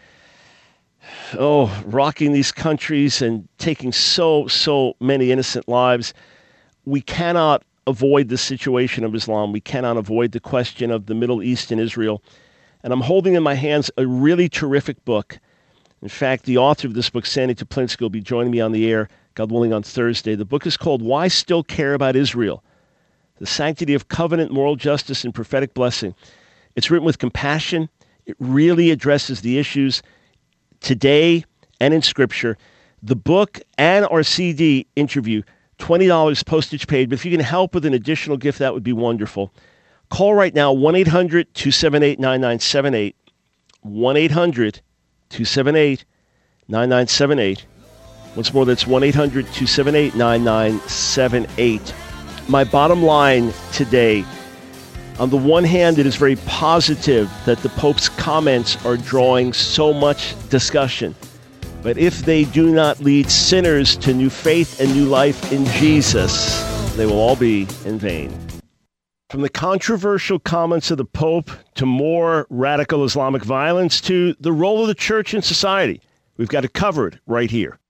oh, rocking these countries and taking so, so many innocent lives. We cannot avoid the situation of Islam. We cannot avoid the question of the Middle East and Israel. And I'm holding in my hands a really terrific book. In fact, the author of this book, Sandy Toplinsky, will be joining me on the air, God willing, on Thursday. The book is called Why Still Care About Israel? The Sanctity of Covenant, Moral Justice, and Prophetic Blessing. It's written with compassion. It really addresses the issues today and in Scripture. The book and our C D interview, twenty dollars postage paid. But if you can help with an additional gift, that would be wonderful. Call right now, one eight hundred two seven eight nine nine seven eight, one eight hundred two seven eight nine nine seven eight. Once more, that's one eight hundred two seven eight nine nine seven eight. My bottom line today, on the one hand, it is very positive that the Pope's comments are drawing so much discussion. But if they do not lead sinners to new faith and new life in Jesus, they will all be in vain. From the controversial comments of the Pope to more radical Islamic violence to the role of the church in society, We've got it covered right here.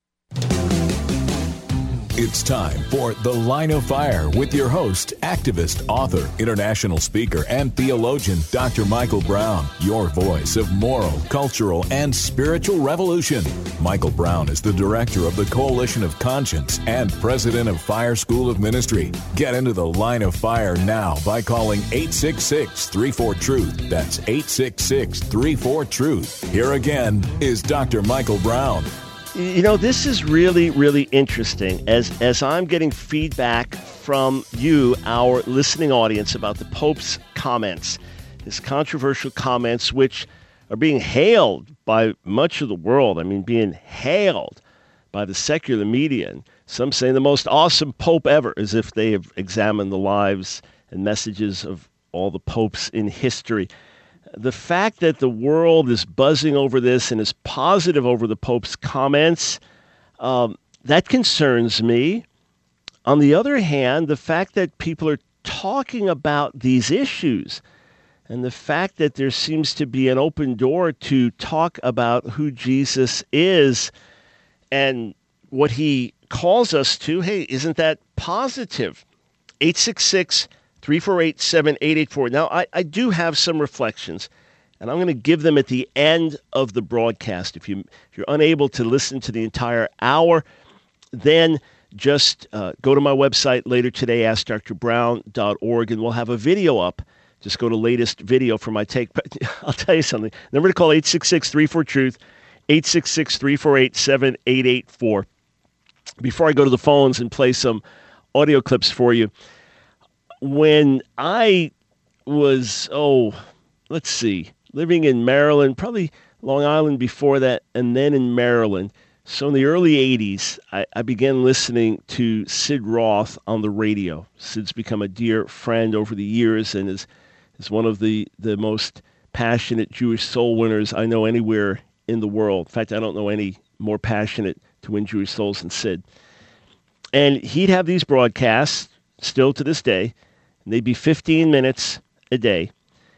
It's time for The Line of Fire with your host, activist, author, international speaker, and theologian, Doctor Michael Brown, your voice of moral, cultural, and spiritual revolution. Michael Brown is the director of the Coalition of Conscience and president of Fire School of Ministry. Get into The Line of Fire now by calling eight six six, three four, truth. That's eight six six, three four, truth. Here again is Doctor Michael Brown. You know, this is really, really interesting as as I'm getting feedback from you, our listening audience, about the Pope's comments, his controversial comments, which are being hailed by much of the world. I mean, being hailed by the secular media, and some saying the most awesome Pope ever, as if they have examined the lives and messages of all the popes in history. The fact that the world is buzzing over this and is positive over the Pope's comments, um, that concerns me. On the other hand, the fact that people are talking about these issues and the fact that there seems to be an open door to talk about who Jesus is and what he calls us to, hey, isn't that positive? eight six six, three four eight, seven eight eight four. Now, I, I do have some reflections, and I'm going to give them at the end of the broadcast. If, you, if you're unable to listen to the entire hour, then just uh, go to my website later today, ask dr brown dot org, and we'll have a video up. Just go to latest video for my take. But I'll tell you something. Number to call, eight six six, three four, truth, eight six six, three four eight, seven eight eight four. Before I go to the phones and play some audio clips for you, when I was, oh, let's see, living in Maryland, probably Long Island before that, and then in Maryland. So in the early eighties, I, I began listening to Sid Roth on the radio. Sid's become a dear friend over the years and is, is one of the, the most passionate Jewish soul winners I know anywhere in the world. In fact, I don't know any more passionate to win Jewish souls than Sid. And he'd have these broadcasts, still to this day, and they'd be fifteen minutes a day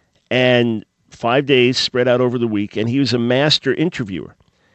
and five days spread out over the week. And he was a master interviewer.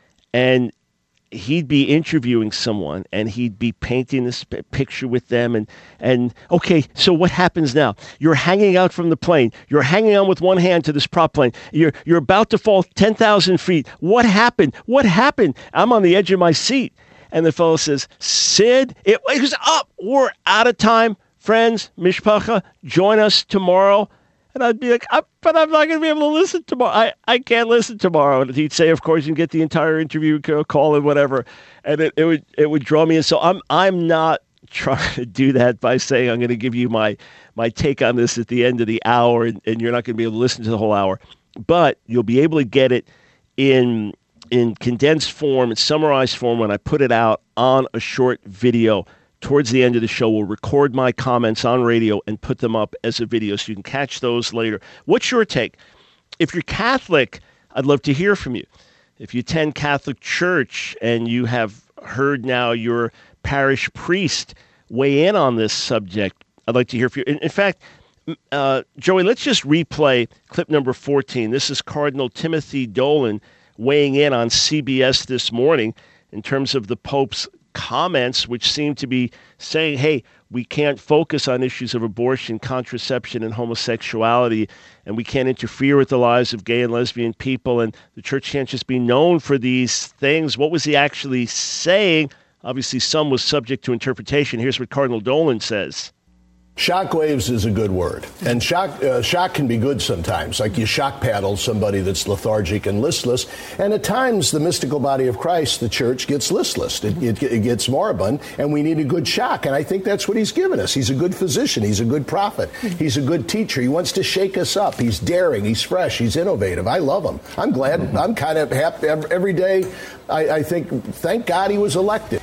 And he'd be interviewing someone and he'd be painting this picture with them. And, and okay, so what happens now? You're hanging out from the plane. You're hanging on with one hand to this prop plane. You're, you're about to fall ten thousand feet. What happened? What happened? I'm on the edge of my seat. And the fellow says, Sid, it, it was up. We're out of time. Friends, mishpacha, join us tomorrow. And I'd be like, but I'm not going to be able to listen tomorrow. I, I can't listen tomorrow. And he'd say, of course, you can get the entire interview, call and whatever. And it, it would it would draw me in. So I'm I'm not trying to do that by saying I'm going to give you my my take on this at the end of the hour, and, and you're not going to be able to listen to the whole hour. But you'll be able to get it in in condensed form, in summarized form when I put it out on a short video. Towards the end of the show, we'll record my comments on radio and put them up as a video so you can catch those later. What's your take? If you're Catholic, I'd love to hear from you. If you attend Catholic Church and you have heard now your parish priest weigh in on this subject, I'd like to hear from you. In, in fact, uh, Joey, let's just replay clip number fourteen. This is Cardinal Timothy Dolan weighing in on C B S this morning in terms of the Pope's comments, which seem to be saying, hey, we can't focus on issues of abortion, contraception, and homosexuality, and we can't interfere with the lives of gay and lesbian people, and the church can't just be known for these things. What was he actually saying? Obviously, some was subject to interpretation. Here's what Cardinal Dolan says. Shockwaves is a good word, and shock uh, shock can be good sometimes, like you shock paddle somebody that's lethargic and listless, and at times the mystical body of Christ, the church, gets listless. It, it, it gets moribund, and we need a good shock, and I think that's what he's given us. He's a good physician. He's a good prophet. He's a good teacher. He wants to shake us up. He's daring. He's fresh. He's innovative. I love him. I'm glad. I'm kind of happy every day. I, I think, thank God he was elected.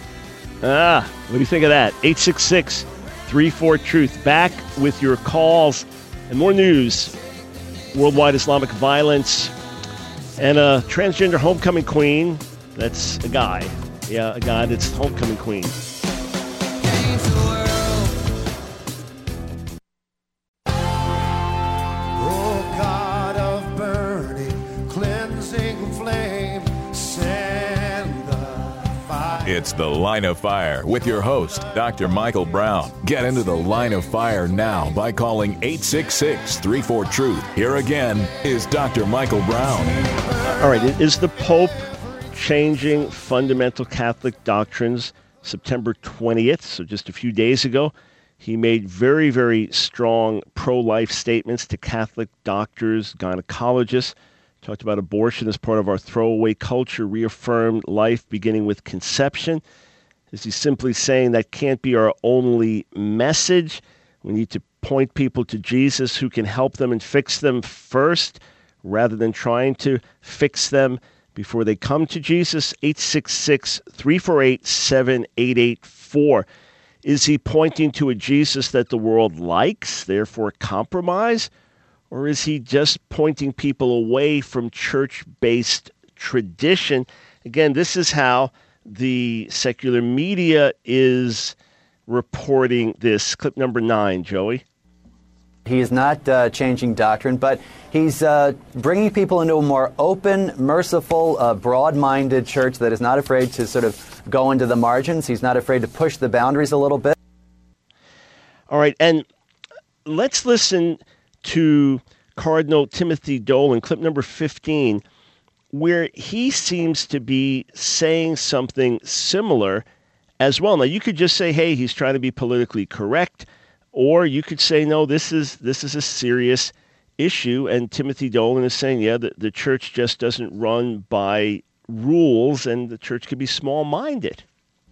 Ah, what do you think of that? eight six six, three four, truth. Back with your calls and more news. Worldwide Islamic violence and a transgender homecoming queen. That's a guy. Yeah, a guy that's homecoming queen. Oh God of burning, cleansing flame, send It's The Line of Fire with your host, Doctor Michael Brown. Get into the Line of Fire now by calling eight six six, three four, truth. Here again is Doctor Michael Brown. All right, is the Pope changing fundamental Catholic doctrines? September twentieth, so just a few days ago, he made very, very strong pro-life statements to Catholic doctors, gynecologists. Talked about abortion as part of our throwaway culture, reaffirmed life beginning with conception. Is he simply saying that can't be our only message? We need to point people to Jesus who can help them and fix them first, rather than trying to fix them before they come to Jesus. Eight six six, three four eight, seven eight eight four. Is he pointing to a Jesus that the world likes, therefore compromise? Or is he just pointing people away from church-based tradition? Again, this is how the secular media is reporting this. Clip number nine, Joey. He is not uh, changing doctrine, but he's uh, bringing people into a more open, merciful, uh, broad-minded church that is not afraid to sort of go into the margins. He's not afraid to push the boundaries a little bit. All right, and let's listen to Cardinal Timothy Dolan, clip number fifteen, where he seems to be saying something similar as well. Now, you could just say, hey, he's trying to be politically correct, or you could say, no, this is this is a serious issue, and Timothy Dolan is saying, yeah, the, the church just doesn't run by rules, and the church can be small-minded.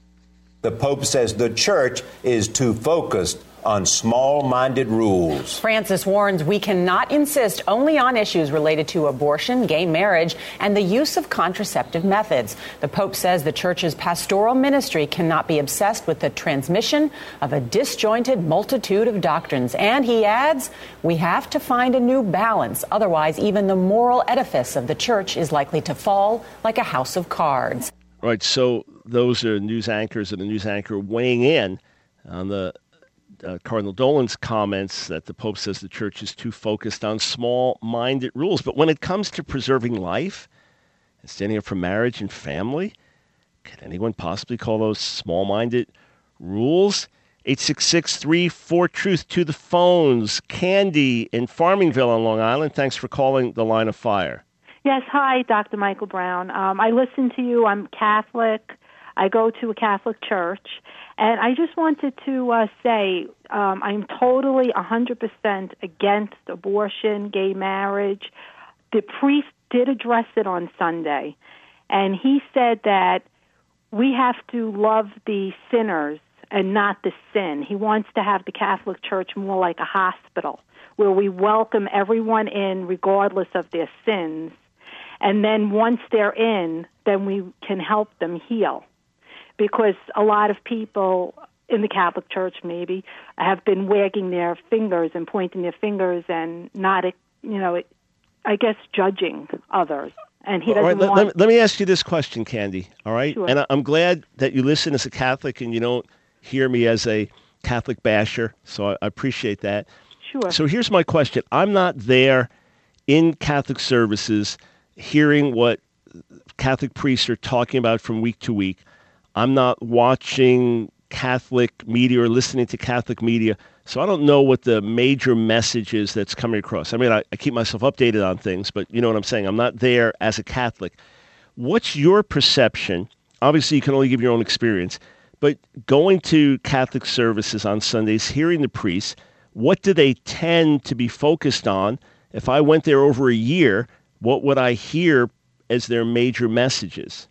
The Pope says the church is too focused on small-minded rules. Francis warns we cannot insist only on issues related to abortion, gay marriage, and the use of contraceptive methods. The Pope says the church's pastoral ministry cannot be obsessed with the transmission of a disjointed multitude of doctrines. And he adds, we have to find a new balance. Otherwise, even the moral edifice of the church is likely to fall like a house of cards. Right, so those are news anchors and a news anchor weighing in on the Uh, Cardinal Dolan's comments that the Pope says the church is too focused on small-minded rules. But when it comes to preserving life and standing up for marriage and family, can anyone possibly call those small-minded rules? eight six six, three four, truth to the phones. Candy in Farmingville on Long Island, thanks for calling the Line of Fire. Yes, hi, Doctor Michael Brown. Um, I listen to you. I'm Catholic. I go to a Catholic church. And I just wanted to uh, say um, I'm totally one hundred percent against abortion, gay marriage. The priest did address it on Sunday, and he said that we have to love the sinners and not the sin. He wants to have the Catholic Church more like a hospital where we welcome everyone in regardless of their sins, and then once they're in, then we can help them heal. Because a lot of people in the Catholic Church maybe have been wagging their fingers and pointing their fingers and not, you know, I guess judging others. And he doesn't all right, want... Let, let, let me ask you this question, Candy, all right? Sure. And I'm glad that you listen as a Catholic and you don't hear me as a Catholic basher, so I appreciate that. Sure. So here's my question. I'm not there in Catholic services hearing what Catholic priests are talking about from week to week. I'm not watching Catholic media or listening to Catholic media, so I don't know what the major message is that's coming across. I mean, I, I keep myself updated on things, but you know what I'm saying. I'm not there as a Catholic. What's your perception? Obviously, you can only give your own experience, but going to Catholic services on Sundays, hearing the priests, what do they tend to be focused on? If I went there over a year, what would I hear as their major messages?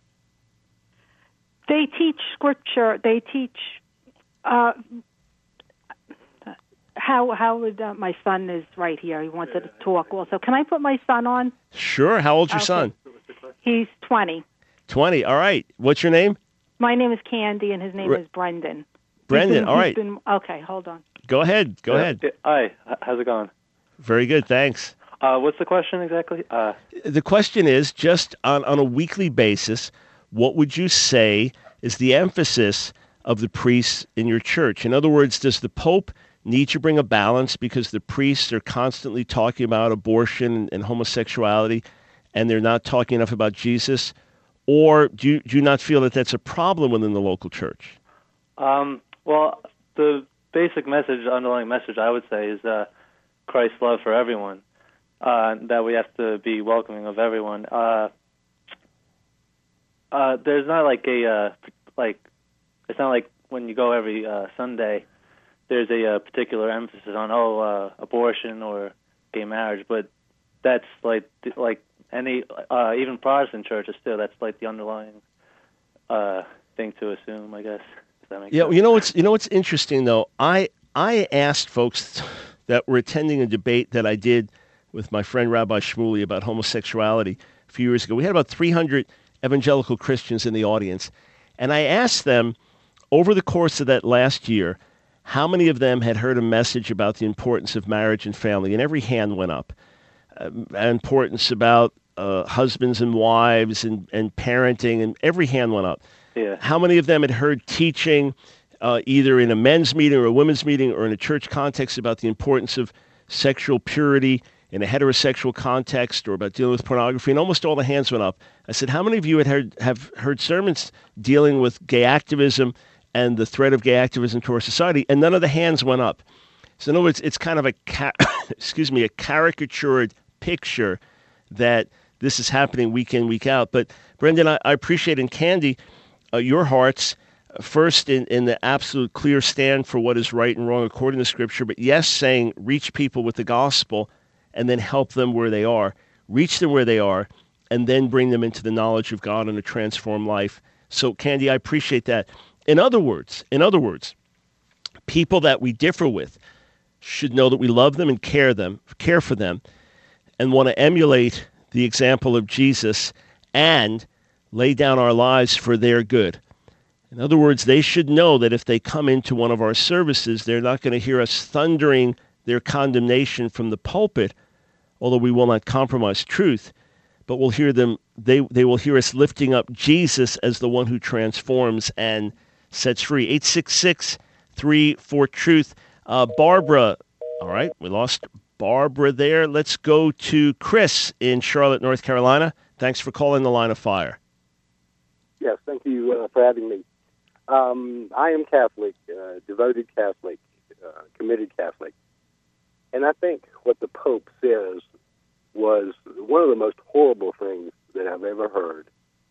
They teach scripture. They teach uh, how how would uh, my son is right here. He wanted to talk also. Can I put my son on? Sure. How old's your Okay. son? He's twenty. twenty. All right. What's your name? My name is Candy, and his name Re- is Brendan. Brendan. He's been- All he's right. been- okay, hold on. Go ahead. Go Uh, ahead. Hi. How's it going? Very good. Thanks. Uh, what's the question exactly? Uh, The question is, just on, on a weekly basis, what would you say is the emphasis of the priests in your church? In other words, does the Pope need to bring a balance because the priests are constantly talking about abortion and homosexuality and they're not talking enough about Jesus? or do you, do you not feel that that's a problem within the local church? Um, well, the basic message, underlying message, I would say, is uh, Christ's love for everyone, uh, that we have to be welcoming of everyone. Uh, uh, there's not like a, uh, like, it's not like when you go every uh, Sunday, there's a, uh particular emphasis on, oh, uh, abortion or gay marriage, but that's like, like any, uh, even Protestant churches too, that's like the underlying uh, thing to assume, I guess. That makes Yeah, sense. you know what's you know what's interesting though. I I asked folks that were attending a debate that I did with my friend Rabbi Shmuley about homosexuality a few years ago. We had about three hundred evangelical Christians in the audience, and I asked them over the course of that last year how many of them had heard a message about the importance of marriage and family, and every hand went up. Uh, importance about uh, husbands and wives and, and parenting, and every hand went up. Yeah. How many of them had heard teaching uh, either in a men's meeting or a women's meeting or in a church context about the importance of sexual purity in a heterosexual context or about dealing with pornography? And almost all the hands went up. I said, how many of you had heard, have heard sermons dealing with gay activism and the threat of gay activism to our society? And none of the hands went up. So in other words, it's kind of a, ca- excuse me, a caricatured picture that this is happening week in, week out. But Brendan, I, I appreciate in Candy, Uh, your hearts, uh, first in, in the absolute clear stand for what is right and wrong according to Scripture, but yes, saying reach people with the gospel and then help them where they are. Reach them where they are and then bring them into the knowledge of God and a transformed life. So, Candy, I appreciate that. In other words, in other words, people that we differ with should know that we love them and care them, care for them, and want to emulate the example of Jesus and lay down our lives for their good. In other words, they should know that if they come into one of our services, they're not going to hear us thundering their condemnation from the pulpit, although we will not compromise truth, but we'll hear them, they, they will hear us lifting up Jesus as the one who transforms and sets free. eight six six, three four, truth. Uh, Barbara, all right, we lost Barbara there. Let's go to Chris in Charlotte, North Carolina. Thanks for calling the Line of Fire. Yes, thank you uh, for having me. Um, I am Catholic, uh, devoted Catholic, uh, committed Catholic. And I think what the Pope says was one of the most horrible things that I've ever heard.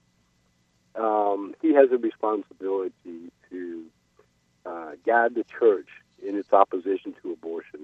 Um, he has a responsibility to uh, guide the church in its opposition to abortion.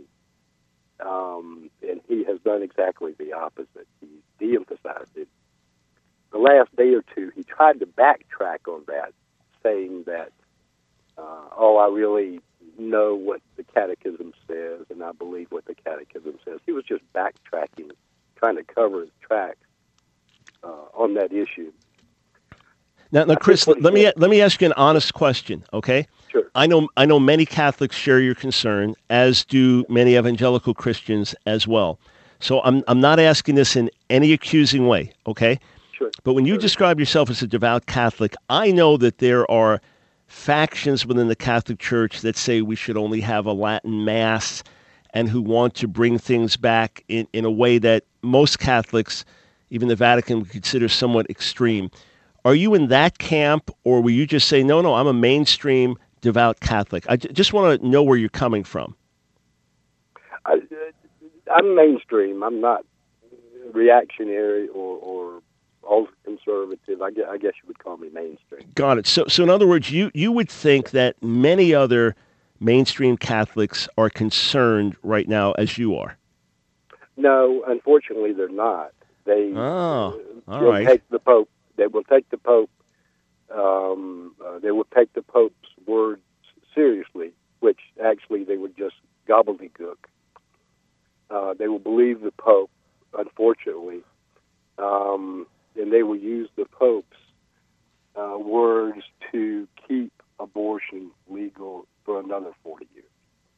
Um, and he has done exactly the opposite. He's de-emphasized it. The last day or two, he tried to backtrack on that, saying that, uh, oh, I really know what the Catechism says, and I believe what the Catechism says. He was just backtracking, trying to cover his tracks uh, on that issue. Now, now Chris, let me let me ask you an honest question, okay? Sure. I know I know many Catholics share your concern, as do many evangelical Christians as well. So I'm I'm not asking this in any accusing way, okay? Sure. But when you describe yourself as a devout Catholic, I know that there are factions within the Catholic Church that say we should only have a Latin Mass and who want to bring things back in, in a way that most Catholics, even the Vatican, would consider somewhat extreme. Are you in that camp, or will you just say, no, no, I'm a mainstream devout Catholic? I j- just want to know where you're coming from. I, I'm mainstream. I'm not reactionary or, or ultra-conservative. I guess, I guess you would call me mainstream. Got it. So, so in other words, you, you would think that many other mainstream Catholics are concerned right now as you are. No, unfortunately, they're not. They oh, all will right. take the Pope. They will take the Pope. Um, uh, they will take the Pope's words seriously, which actually they would just gobbledygook. Uh, they will believe the Pope, unfortunately, um, and they will use the Pope's uh, words to keep abortion legal for another forty years.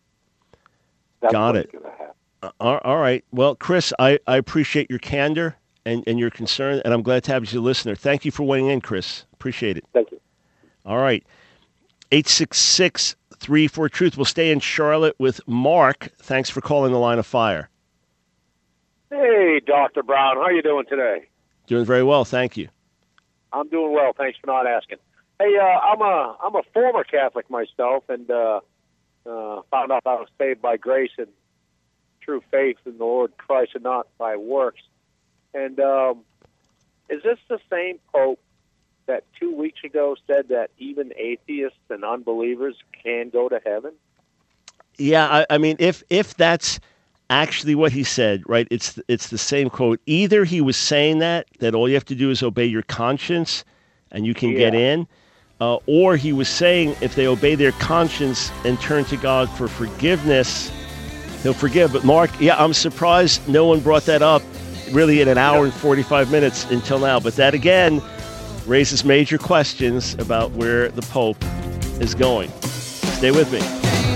That's Got what's it. going to happen. Uh, all all right. Well, Chris, I, I appreciate your candor and, and your concern, and I'm glad to have you as a listener. Thank you for weighing in, Chris. Appreciate it. Thank you. All right. eight six six, three four, truth. We'll stay in Charlotte with Mark. Thanks for calling the Line of Fire. Hey, Doctor Brown. How you doing today? Doing very well. Thank you. I'm doing well. Thanks for not asking. Hey, uh, I'm a I'm a former Catholic myself, and uh, uh, found out I was saved by grace and true faith in the Lord Christ, and not by works. And um, is this the same Pope that two weeks ago said that even atheists and unbelievers can go to heaven? Yeah, I, I mean, if if that's actually what he said, right? It's it's the same quote. Either he was saying that that all you have to do is obey your conscience, and you can Yeah. get in, uh, or he was saying if they obey their conscience and turn to God for forgiveness, He'll forgive. But Mark, yeah, I'm surprised no one brought that up really in an hour and forty-five minutes until now. But that again raises major questions about where the Pope is going. Stay with me.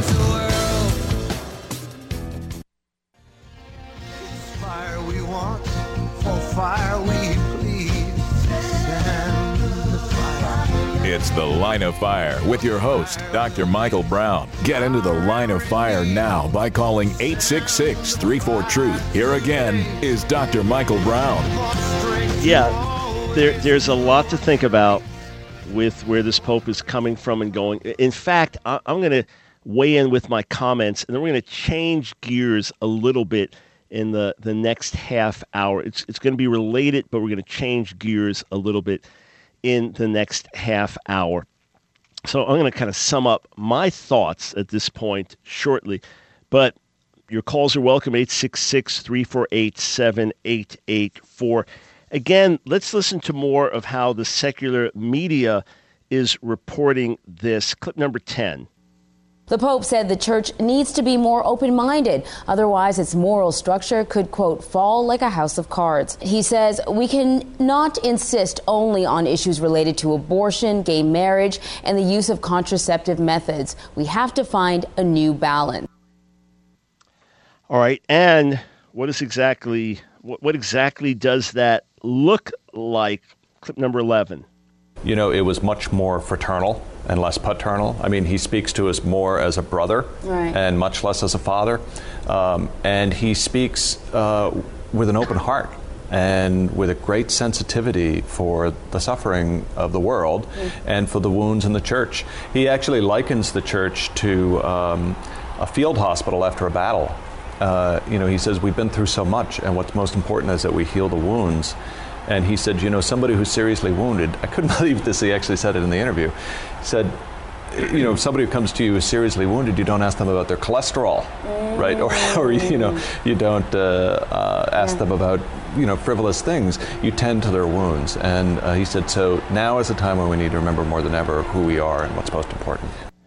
Fire we want, for fire we plead. Send the fire. It's The Line of Fire with your host, Doctor Michael Brown. Get into the Line of Fire now by calling eight six six, three four, truth. Here again is Doctor Michael Brown. Yeah, there, there's a lot to think about with where this Pope is coming from and going. In fact, I, I'm going to weigh in with my comments, and then we're going to change gears a little bit in the, the next half hour. It's, it's going to be related, but we're going to change gears a little bit in the next half hour. So I'm going to kind of sum up my thoughts at this point shortly, but your calls are welcome, eight six six, three four eight, seven eight eight four. Again, let's listen to more of how the secular media is reporting this. Clip number ten. The Pope said the church needs to be more open-minded. Otherwise, its moral structure could, quote, fall like a house of cards. He says we can not insist only on issues related to abortion, gay marriage, and the use of contraceptive methods. We have to find a new balance. All right. And what is exactly, what, what exactly does that look like? Clip number eleven. You know, it was much more fraternal and less paternal. I mean, he speaks to us more as a brother Right. and much less as a father. Um, and he speaks uh, with an open heart and with a great sensitivity for the suffering of the world Mm. and for the wounds in the church. He actually likens the church to um, a field hospital after a battle. Uh, you know, he says, we've been through so much, and what's most important is that we heal the wounds. And he said, you know, somebody who's seriously wounded, I couldn't believe this, he actually said it in the interview, he said, you know, if somebody who comes to you is seriously wounded, you don't ask them about their cholesterol, right? Or, or you know, you don't uh, uh, ask them about, you know, frivolous things. You tend to their wounds. And uh, he said, so now is the time when we need to remember more than ever who we are and what's most important.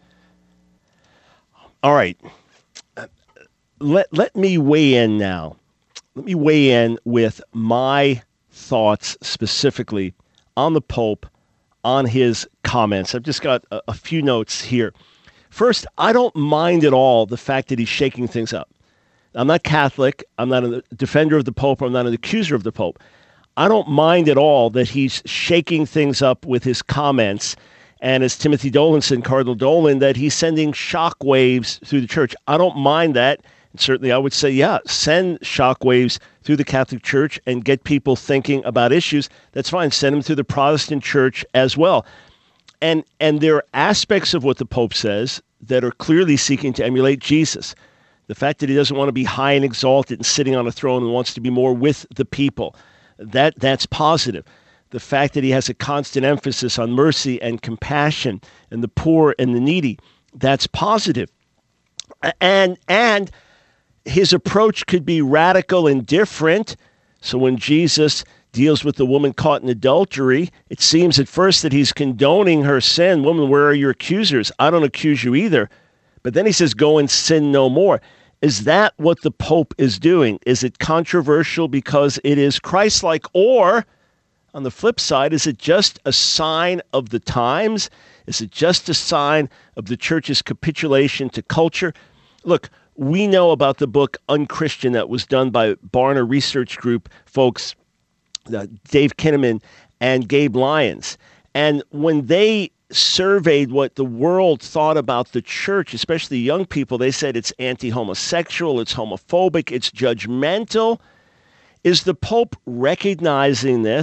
All right. Let, let me weigh in now. Let me weigh in with my thoughts specifically on the Pope, on his comments. I've just got a, a few notes here. First, I don't mind at all the fact that he's shaking things up. I'm not Catholic. I'm not a defender of the Pope. I'm not an accuser of the Pope. I don't mind at all that he's shaking things up with his comments. And as Timothy Dolanson, Cardinal Dolan, that he's sending shockwaves through the church. I don't mind that. And certainly I would say, yeah, send shockwaves through the Catholic Church and get people thinking about issues. That's fine. Send them through the Protestant Church as well. And and there are aspects of what the Pope says that are clearly seeking to emulate Jesus. The fact that he doesn't want to be high and exalted and sitting on a throne and wants to be more with the people, that that's positive. The fact that he has a constant emphasis on mercy and compassion and the poor and the needy, that's positive. And and his approach could be radical and different. So when Jesus deals with the woman caught in adultery, it seems at first that he's condoning her sin. Woman, where are your accusers? I don't accuse you either. But then he says, go and sin no more. Is that what the Pope is doing? Is it controversial because it is Christ-like? Or, on the flip side, is it just a sign of the times? Is it just a sign of the church's capitulation to culture? Look, we know about the book Unchristian that was done by Barna Research Group folks, uh, Dave Kinnaman and Gabe Lyons. And when they surveyed what the world thought about the church, especially young people, they said it's anti-homosexual, it's homophobic, it's judgmental. Is the Pope recognizing this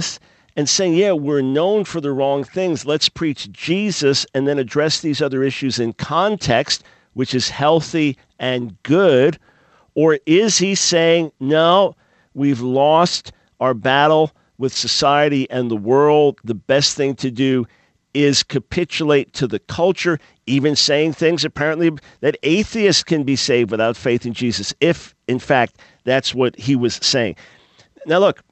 and saying, yeah, we're known for the wrong things. Let's preach Jesus and then address these other issues in context, which is healthy and good? Or is he saying, no, we've lost our battle with society and the world. The best thing to do is capitulate to the culture, even saying things apparently that atheists can be saved without faith in Jesus, if, in fact, that's what he was saying. Now, look,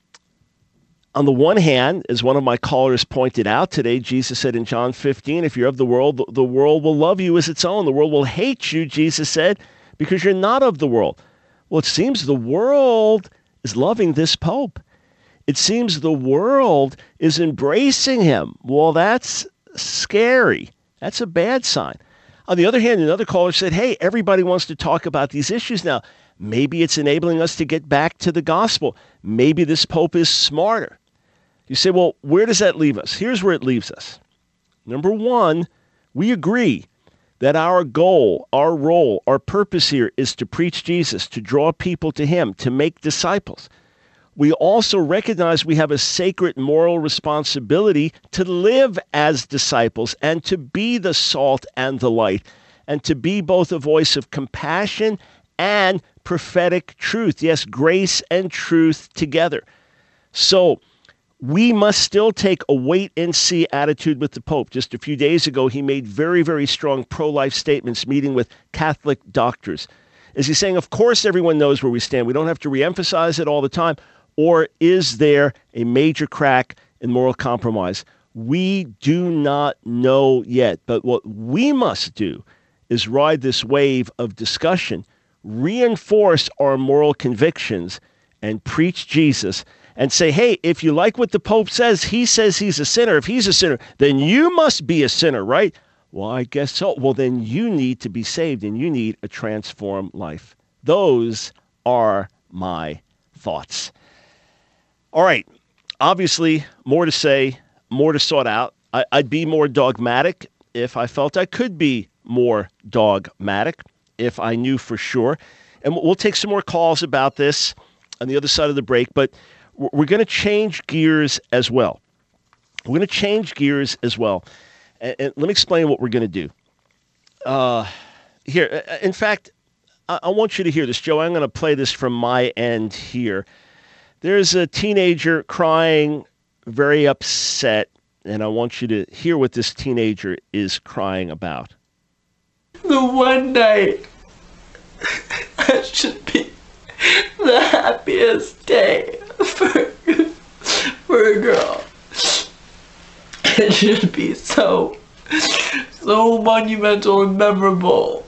on the one hand, as one of my callers pointed out today, Jesus said in John fifteen, if you're of the world, the world will love you as its own. The world will hate you, Jesus said, because you're not of the world. Well, it seems the world is loving this pope. It seems the world is embracing him. Well, that's scary. That's a bad sign. On the other hand, another caller said, hey, everybody wants to talk about these issues now. Maybe it's enabling us to get back to the gospel. Maybe this pope is smarter. You say, well, where does that leave us? Here's where it leaves us. Number one, we agree that our goal, our role, our purpose here is to preach Jesus, to draw people to him, to make disciples. We also recognize we have a sacred moral responsibility to live as disciples and to be the salt and the light and to be both a voice of compassion and prophetic truth. Yes, grace and truth together. So we must still take a wait-and-see attitude with the Pope. Just a few days ago, he made very, very strong pro-life statements meeting with Catholic doctors. Is he saying, of course, everyone knows where we stand. We don't have to reemphasize it all the time. Or is there a major crack in moral compromise? We do not know yet. But what we must do is ride this wave of discussion, reinforce our moral convictions, and preach Jesus and say, hey, if you like what the Pope says, he says he's a sinner. If he's a sinner, then you must be a sinner, right? Well, I guess so. Well, then you need to be saved and you need a transformed life. Those are my thoughts. All right. Obviously, more to say, more to sort out. I, I'd be more dogmatic if I felt I could be more dogmatic, if I knew for sure. And we'll take some more calls about this on the other side of the break, but we're going to change gears as well. We're going to change gears as well. And, and let me explain what we're going to do. Uh, here, in fact, I, I want you to hear this, Joe. I'm going to play this from my end here. There's a teenager crying, very upset, and I want you to hear what this teenager is crying about. The one night that should be the happiest day for, for a girl. It should be so, so monumental and memorable.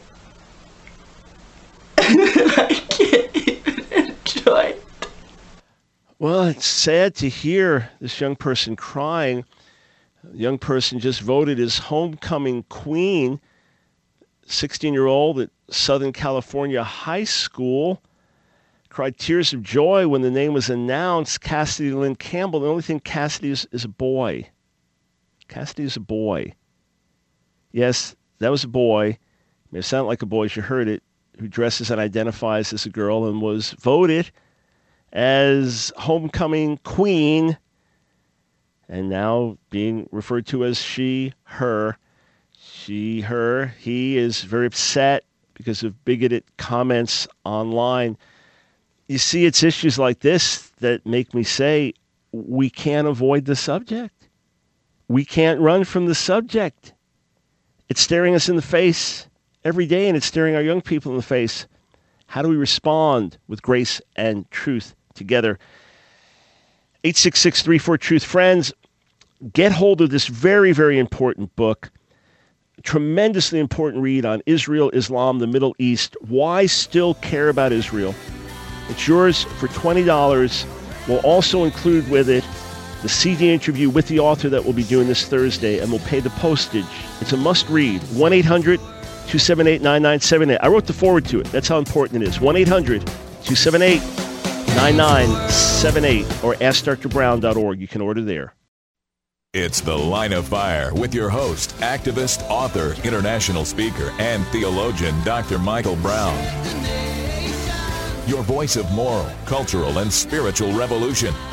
I can't even enjoy it. Well, it's sad to hear this young person crying. The young person just voted as homecoming queen, sixteen-year-old at Southern California High School. Cried tears of joy when the name was announced. Cassidy Lynn Campbell. The only thing Cassidy is, is a boy. Cassidy is a boy. Yes, that was a boy. It may sound like a boy as you heard it, who dresses and identifies as a girl and was voted as homecoming queen and now being referred to as she, her. She, her, he is very upset because of bigoted comments online. You see, it's issues like this that make me say we can't avoid the subject. We can't run from the subject. It's staring us in the face every day, and it's staring our young people in the face. How do we respond with grace and truth together? eight six six, three four, truth. Friends, get hold of this very, very important book. Tremendously important read on Israel, Islam, the Middle East. Why still care about Israel? It's yours for twenty dollars. We'll also include with it the C D interview with the author that we'll be doing this Thursday, and we'll pay the postage. It's a must-read. one eight hundred, two seven eight, nine nine seven eight. I wrote the forward to it. That's how important it is. one eight hundred, two seven eight, nine nine seven eight or ask dr brown dot org. You can order there. It's The Line of Fire with your host, activist, author, international speaker, and theologian, Doctor Michael Brown. Your voice of moral, cultural, and spiritual revolution.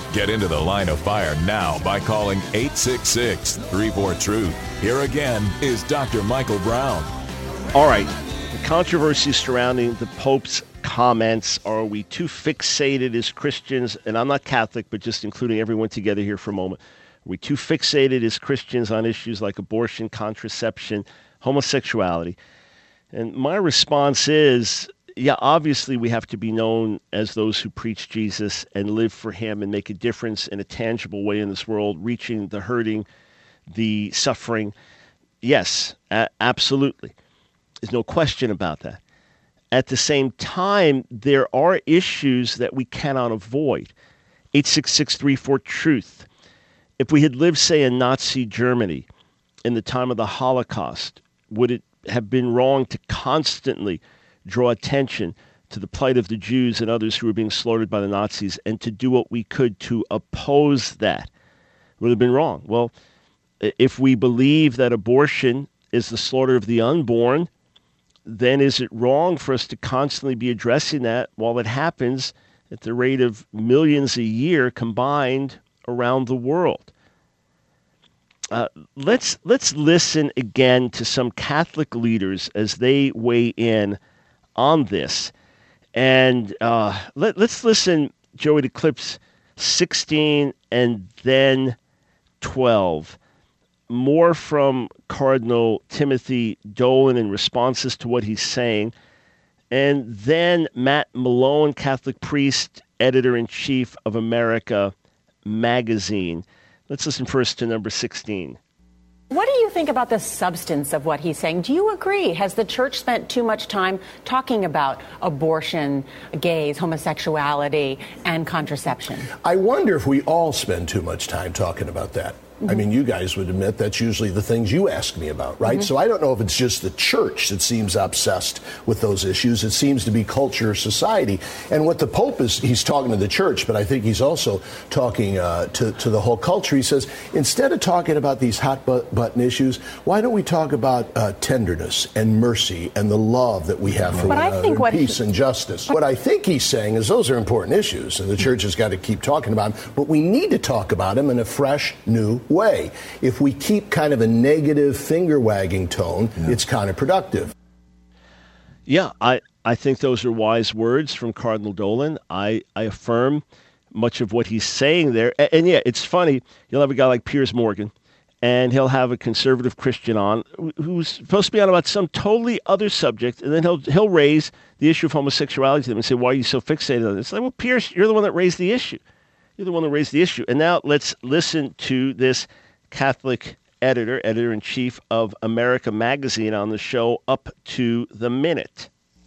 Get into the line of fire now by calling eight six six, three four, truth. Here again is Doctor Michael Brown. All right, the controversy surrounding the Pope's comments. Are we too fixated as Christians, and I'm not Catholic, but just including everyone together here for a moment, are we too fixated as Christians on issues like abortion, contraception, homosexuality? And my response is, yeah, obviously we have to be known as those who preach Jesus and live for him and make a difference in a tangible way in this world, reaching the hurting, the suffering. Yes, a- absolutely. There's no question about that. At the same time, there are issues that we cannot avoid. eight six six, three four, truth. If we had lived, say, in Nazi Germany in the time of the Holocaust, would it have been wrong to constantly draw attention to the plight of the Jews and others who were being slaughtered by the Nazis and to do what we could to oppose that? Would have been wrong. Well, if we believe that abortion is the slaughter of the unborn, then is it wrong for us to constantly be addressing that while it happens at the rate of millions a year combined around the world? Uh, let's let's listen again to some Catholic leaders as they weigh in on this. And uh, let, let's listen, Joey, to clips sixteen and then twelve. More from Cardinal Timothy Dolan in responses to what he's saying. And then Matt Malone, Catholic priest, editor-in-chief of America Magazine. Let's listen first to number sixteen. What do you think about the substance of what he's saying? Do you agree? Has the church spent too much time talking about abortion, gays, homosexuality, and contraception? I wonder if we all spend too much time talking about that. I mean, you guys would admit that's usually the things you ask me about, right? Mm-hmm. So I don't know if it's just the church that seems obsessed with those issues. It seems to be culture, society. And what the Pope is, he's talking to the church, but I think he's also talking uh, to, to the whole culture. He says, instead of talking about these hot button issues, why don't we talk about uh, tenderness and mercy and the love that we have for one another, peace he, and justice? What I think he's saying is those are important issues, and the church has got to keep talking about them, but we need to talk about them in a fresh, new way. If we keep kind of a negative finger-wagging tone, yeah. it's counterproductive. Yeah, I, I think those are wise words from Cardinal Dolan. I, I affirm much of what he's saying there. And, and yeah, it's funny. You'll have a guy like Piers Morgan, and he'll have a conservative Christian on who's supposed to be on about some totally other subject, and then he'll he'll raise the issue of homosexuality to them and say, why are you so fixated on it? It's like, well, Piers, you're the one that raised the issue. You're the one that raised the issue. And now let's listen to this Catholic editor, editor-in-chief of America Magazine on the show Up to the Minute.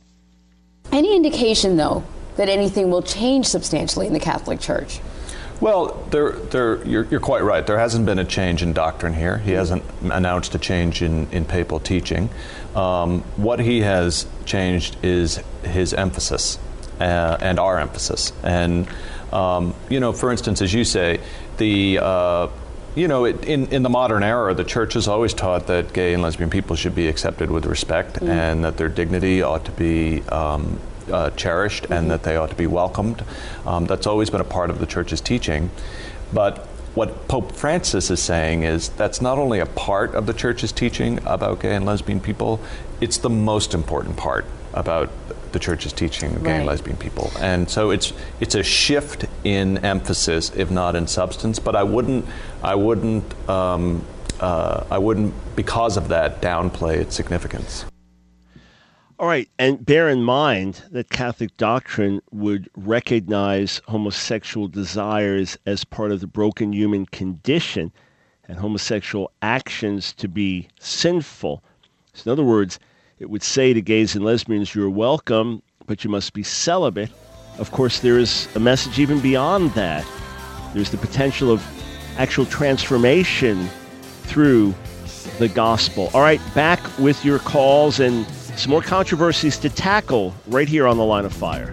Any indication, though, that anything will change substantially in the Catholic Church? Well, there, there, you're, you're quite right. There hasn't been a change in doctrine here. He hasn't announced a change in, in papal teaching. Um, what he has changed is his emphasis uh, and our emphasis. And Um, you know, for instance, as you say, the uh, you know, it, in in the modern era, the church has always taught that gay and lesbian people should be accepted with respect, mm-hmm. and that their dignity ought to be um, uh, cherished, mm-hmm. and that they ought to be welcomed. Um, that's always been a part of the church's teaching. But what Pope Francis is saying is that's not only a part of the church's teaching about gay and lesbian people; it's the most important part about the church's teaching of gay right. and lesbian people. And so it's it's a shift in emphasis, if not in substance. But I wouldn't I wouldn't um, uh, I wouldn't because of that downplay its significance. All right, and bear in mind that Catholic doctrine would recognize homosexual desires as part of the broken human condition and homosexual actions to be sinful. So in other words, it would say to gays and lesbians, you're welcome, but you must be celibate. Of course, there is a message even beyond that. There's the potential of actual transformation through the gospel. All right, back with your calls and some more controversies to tackle right here on The Line of Fire.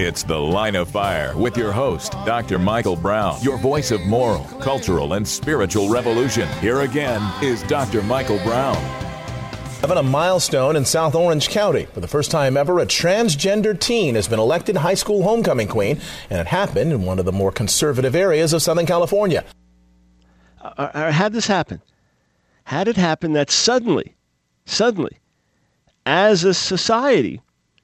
It's The Line of Fire with your host, Doctor Michael Brown, your voice of moral, cultural, and spiritual revolution. Here again is Doctor Michael Brown. Having a milestone in South Orange County. For the first time ever, a transgender teen has been elected high school homecoming queen, and it happened in one of the more conservative areas of Southern California. Uh, how'd this happen? How did it happen that suddenly, suddenly, as a society,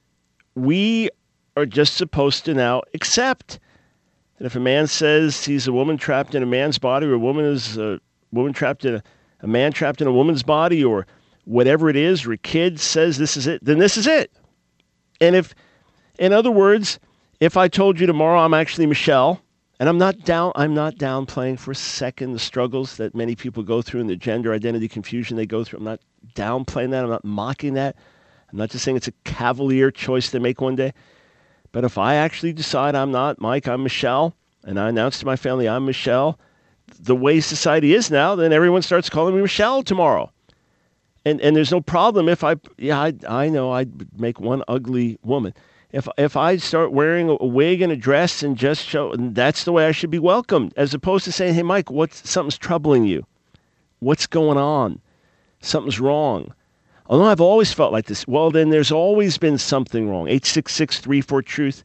we are just supposed to now accept that if a man says he's a woman trapped in a man's body, or a woman is a woman trapped in a, a man trapped in a woman's body, or whatever it is, or a kid says this is it, then this is it. And if, in other words, if I told you tomorrow I'm actually Michelle, and I'm not down, I'm not downplaying for a second the struggles that many people go through and the gender identity confusion they go through. I'm not downplaying that. I'm not mocking that. I'm not just saying it's a cavalier choice they make one day. But if I actually decide I'm not Mike, I'm Michelle, and I announce to my family I'm Michelle, the way society is now, then everyone starts calling me Michelle tomorrow. And and there's no problem if I, yeah, I, I know I'd make one ugly woman. If if I start wearing a wig and a dress and just show, and that's the way I should be welcomed, as opposed to saying, hey, Mike, what's something's troubling you? What's going on? Something's wrong. Although I've always felt like this, well, then there's always been something wrong. eight six six, three four, truth.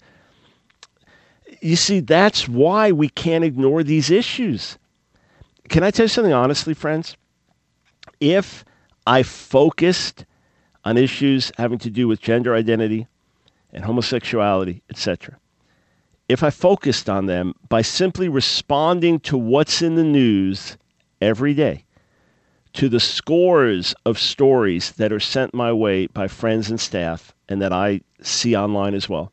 You see, that's why we can't ignore these issues. Can I tell you something honestly, friends? If I focused on issues having to do with gender identity and homosexuality, et cetera, if I focused on them by simply responding to what's in the news every day, to the scores of stories that are sent my way by friends and staff and that I see online as well,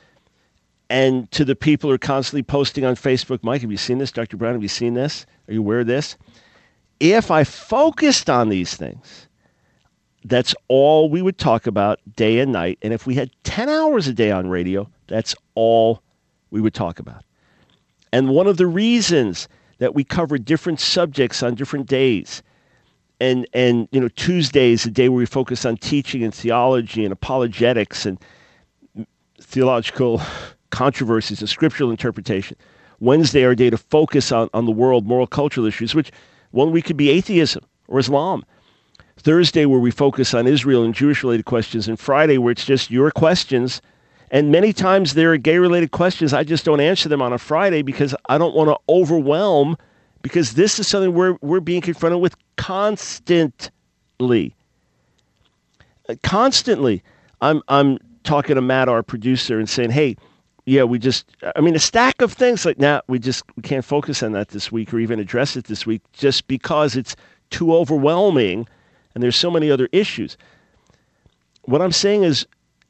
and to the people who are constantly posting on Facebook, Mike, have you seen this? Doctor Brown, have you seen this? Are you aware of this? If I focused on these things, that's all we would talk about day and night. And if we had ten hours a day on radio, that's all we would talk about. And one of the reasons that we cover different subjects on different days, and, and you know, Tuesday is a day where we focus on teaching and theology and apologetics and theological controversies and scriptural interpretation. Wednesday, our day to focus on, on the world, moral, cultural issues, which one week could be atheism or Islam. Thursday, where we focus on Israel and Jewish-related questions, and Friday, where it's just your questions. And many times there are gay-related questions. I just don't answer them on a Friday because I don't want to overwhelm, because this is something we're, we're being confronted with constantly. Constantly. I'm, I'm talking to Matt, our producer, and saying, hey, yeah, we just, I mean, a stack of things like, nah, we just we can't focus on that this week or even address it this week just because it's too overwhelming and there's so many other issues. What I'm saying is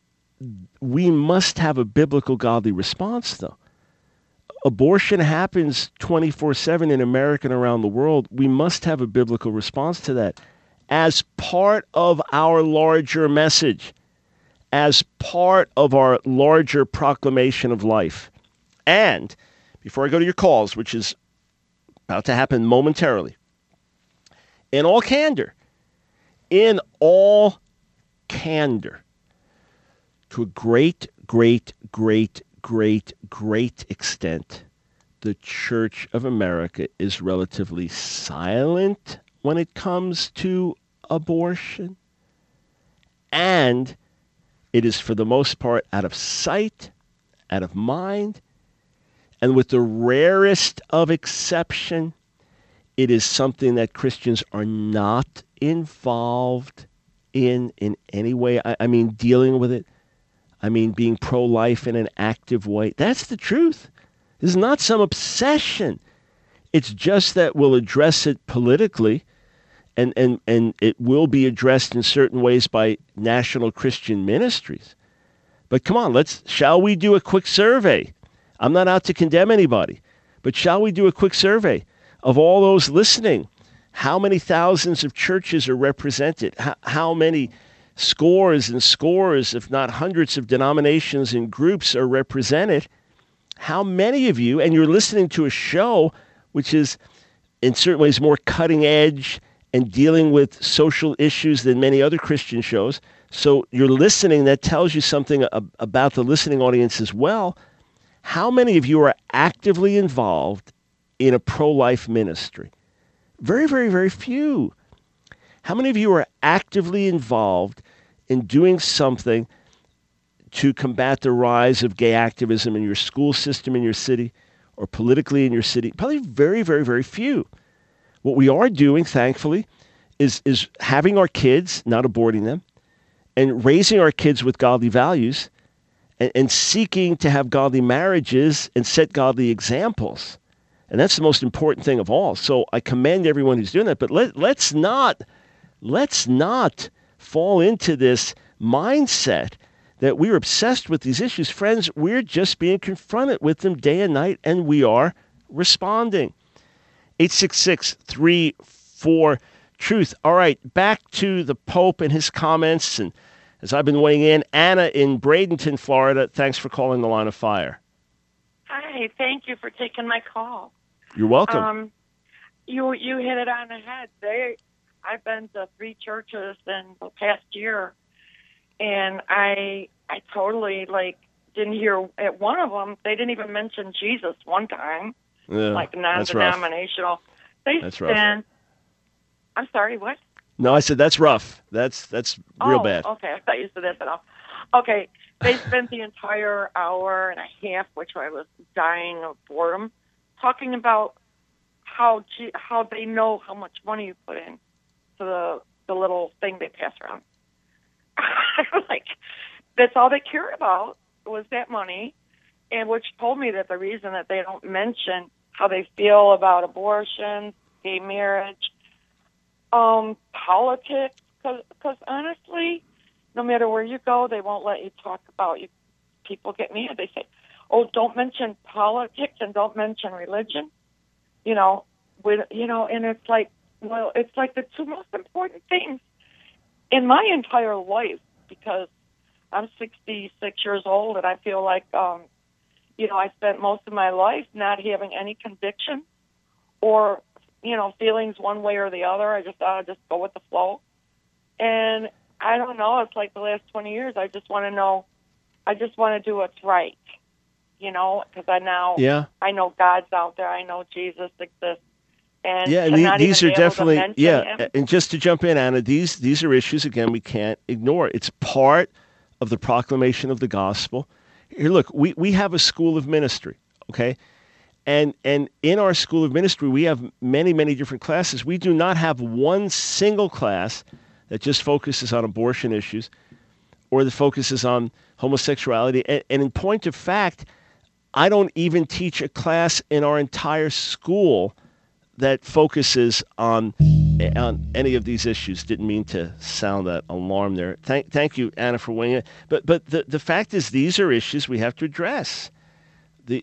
we must have a biblical, godly response, though. Abortion happens twenty-four seven in America and around the world. We must have a biblical response to that as part of our larger message, as part of our larger proclamation of life. And before I go to your calls, which is about to happen momentarily, in all candor, in all candor, to a great, great, great, great, great extent, the Church of America is relatively silent when it comes to abortion. And it is, for the most part, out of sight, out of mind, and with the rarest of exception, it is something that Christians are not involved in in any way. I, I mean, dealing with it. I mean, being pro-life in an active way. That's the truth. This is not some obsession. It's just that we'll address it politically, and, and, and it will be addressed in certain ways by national Christian ministries. But come on, let's, shall we do a quick survey? I'm not out to condemn anybody, but shall we do a quick survey of all those listening? How many thousands of churches are represented? How, how many scores and scores, if not hundreds of denominations and groups are represented? How many of you, and you're listening to a show which is in certain ways more cutting edge and dealing with social issues than many other Christian shows, So you're listening. That tells you something ab- about the listening audience as well. How many of you are actively involved in a pro-life ministry? Very, very, very few. How many of you are actively involved in doing something to combat the rise of gay activism in your school system in your city or politically in your city? Probably very, very, very few. What we are doing, thankfully, is, is having our kids, not aborting them, and raising our kids with godly values and, and seeking to have godly marriages and set godly examples. And that's the most important thing of all. So I commend everyone who's doing that. But let, let's not, let's not fall into this mindset that we're obsessed with these issues. Friends, we're just being confronted with them day and night, and we are responding. eight six six, three four, truth. All right, back to the Pope and his comments. And as I've been weighing in, Anna in Bradenton, Florida, thanks for calling the Line of Fire. Hi, thank you for taking my call. You're welcome. Um, you you hit it on the head. They, I've been to three churches in the past year, and I I totally like didn't hear at one of them. They didn't even mention Jesus one time, Yeah, like that's rough. non-denominational. They That's rough. spent. I'm sorry, what? No, I said that's rough. That's that's real oh, bad. Okay, I thought you said that, but I'll, okay. They spent the entire hour and a half, which I was dying of boredom, talking about how G- how they know how much money you put in to the the little thing they pass around. Like, that's all they cared about was that money, and which told me that the reason that they don't mention how they feel about abortion, gay marriage, um, politics, because honestly, no matter where you go, they won't let you talk about you. People get mad. They say, "Oh, don't mention politics and don't mention religion." You know, with you know, and it's like, well, it's like the two most important things in my entire life, because I'm sixty-six years old and I feel like, um, you know, I spent most of my life not having any conviction or, you know, feelings one way or the other. I just thought I'd just go with the flow. And I don't know, it's like the last twenty years, I just want to know, I just want to do what's right, you know, because I now, Yeah. I know God's out there, I know Jesus exists. And Yeah, and to the- not these even are be able to definitely, mention yeah, him. and just to jump in, Anna, these these are issues, again, we can't ignore. It's part of the proclamation of the gospel. Here, look, we, we have a school of ministry, okay? And and in our school of ministry, we have many, many different classes. We do not have one single class that just focuses on abortion issues or that focuses on homosexuality. And, and in point of fact, I don't even teach a class in our entire school that focuses on on any of these issues. Didn't mean to sound that alarm there. Thank thank you, Anna, for weighing in. But but the, the fact is, these are issues we have to address. The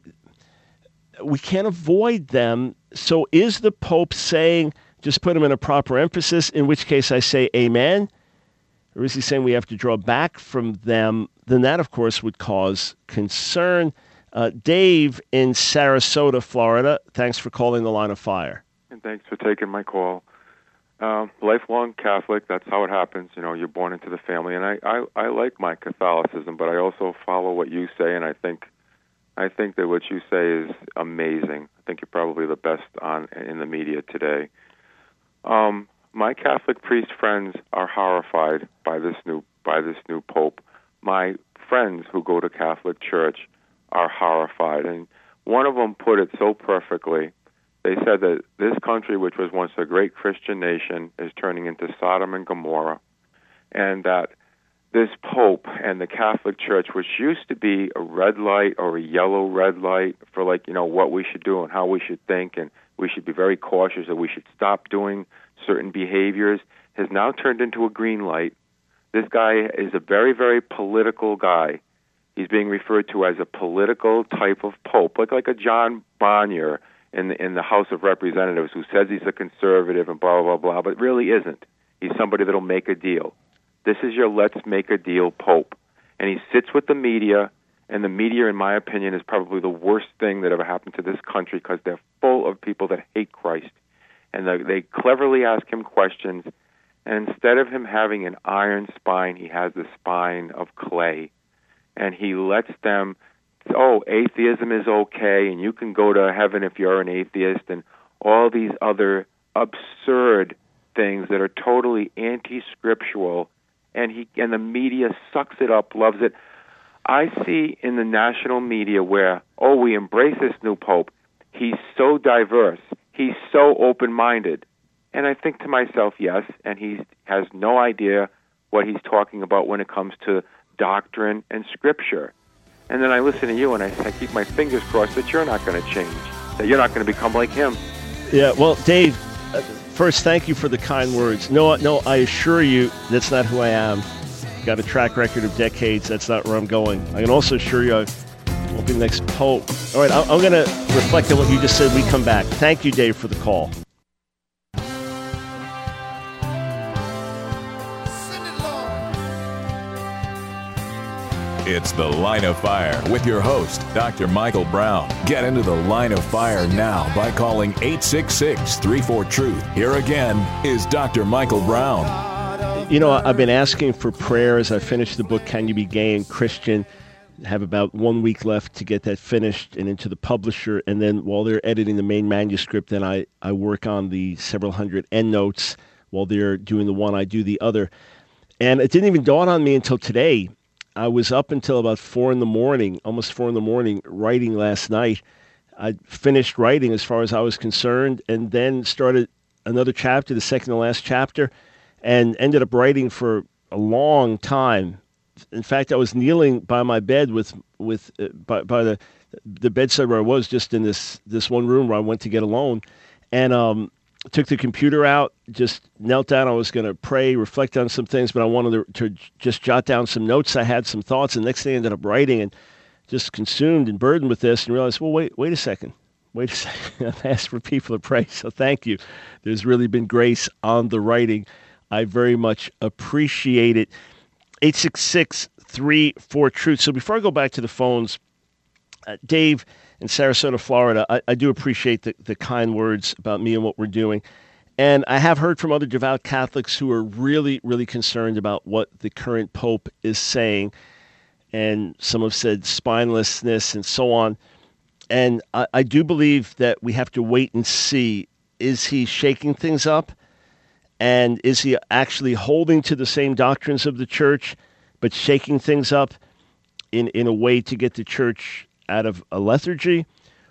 we can't avoid them. So is the Pope saying just put them in a proper emphasis, in which case I say amen? Or is he saying we have to draw back from them? Then that, of course, would cause concern. Uh, Dave in Sarasota, Florida, thanks for calling the Line of Fire. And thanks for taking my call. Um, lifelong Catholic, that's how it happens. You know, you're born into the family. And I, I, I like my Catholicism, but I also follow what you say, and I think I think that what you say is amazing. I think you're probably the best on in the media today. Um, my Catholic priest friends are horrified by this new by this new Pope. My friends who go to Catholic Church are horrified. And one of them put it so perfectly. They said that this country, which was once a great Christian nation, is turning into Sodom and Gomorrah, and that this Pope and the Catholic Church, which used to be a red light or a yellow red light for, like, you know, what we should do and how we should think, and we should be very cautious that we should stop doing certain behaviors, has now turned into a green light. This guy is a very, very political guy. He's being referred to as a political type of pope, like like a John Bonnier in the, in the House of Representatives, who says he's a conservative and blah, blah, blah, but really isn't. He's somebody that'll make a deal. This is your let's make a deal pope. And he sits with the media, and the media, in my opinion, is probably the worst thing that ever happened to this country, because they're full of people that hate Christ. And they, they cleverly ask him questions, And instead of him having an iron spine, he has the spine of clay. And he lets them, oh, atheism is okay, and you can go to heaven if you're an atheist, and all these other absurd things that are totally anti-scriptural, and he and the media sucks it up, loves it. I see in the national media where, oh, we embrace this new pope. He's so diverse. He's so open-minded. And I think to myself, yes, and he has no idea what he's talking about when it comes to doctrine and scripture. And then I listen to you, and I, I keep my fingers crossed that you're not going to change, that you're not going to become like him. Yeah, well, Dave, uh, first, thank you for the kind words. No, no, I assure you that's not who I am. Got a track record of decades. That's not where I'm going. I can also assure you I won't be the next pope. All right, I'm going to reflect on what you just said. We come back. Thank you, Dave, for the call. It's The Line of Fire with your host, Doctor Michael Brown. Get into the Line of Fire now by calling eight six six, three four, truth. Here again is Doctor Michael Brown. You know, I've been asking for prayer as I finish the book, Can You Be Gay and Christian? I have about one week left to get that finished and into the publisher. And then while they're editing the main manuscript, then I, I work on the several hundred endnotes. While they're doing the one, I do the other. And it didn't even dawn on me until today. I was up until about four in the morning, almost four in the morning, writing last night. I finished writing as far as I was concerned, and then started another chapter, the second to last chapter, and ended up writing for a long time. In fact, I was kneeling by my bed with with uh, by, by the the bedside where I was, just in this this one room where I went to get alone, and um. took the computer out, just knelt down. I was going to pray, reflect on some things, but I wanted to, to just jot down some notes. I had some thoughts, and the next thing I ended up writing and just consumed and burdened with this and realized, well, wait, wait a second. Wait a second. I've asked for people to pray, so thank you. There's really been grace on the writing. I very much appreciate it. eight six six, three four, truth. So before I go back to the phones, uh, Dave in Sarasota, Florida, I, I do appreciate the, the kind words about me and what we're doing. And I have heard from other devout Catholics who are really, really concerned about what the current Pope is saying. And some have said spinelessness and so on. And I, I do believe that we have to wait and see, is he shaking things up? And is he actually holding to the same doctrines of the church, but shaking things up in, in a way to get the church out of a lethargy?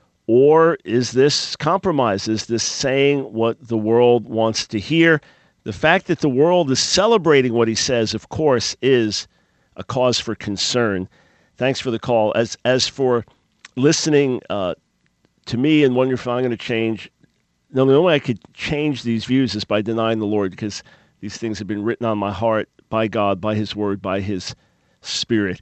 Or is this compromise? Is this saying what the world wants to hear? The fact that the world is celebrating what he says, of course, is a cause for concern. Thanks for the call. As as for listening uh, to me and wondering if I'm going to change, no, the only way I could change these views is by denying the Lord, because these things have been written on my heart by God, by his word, by his spirit.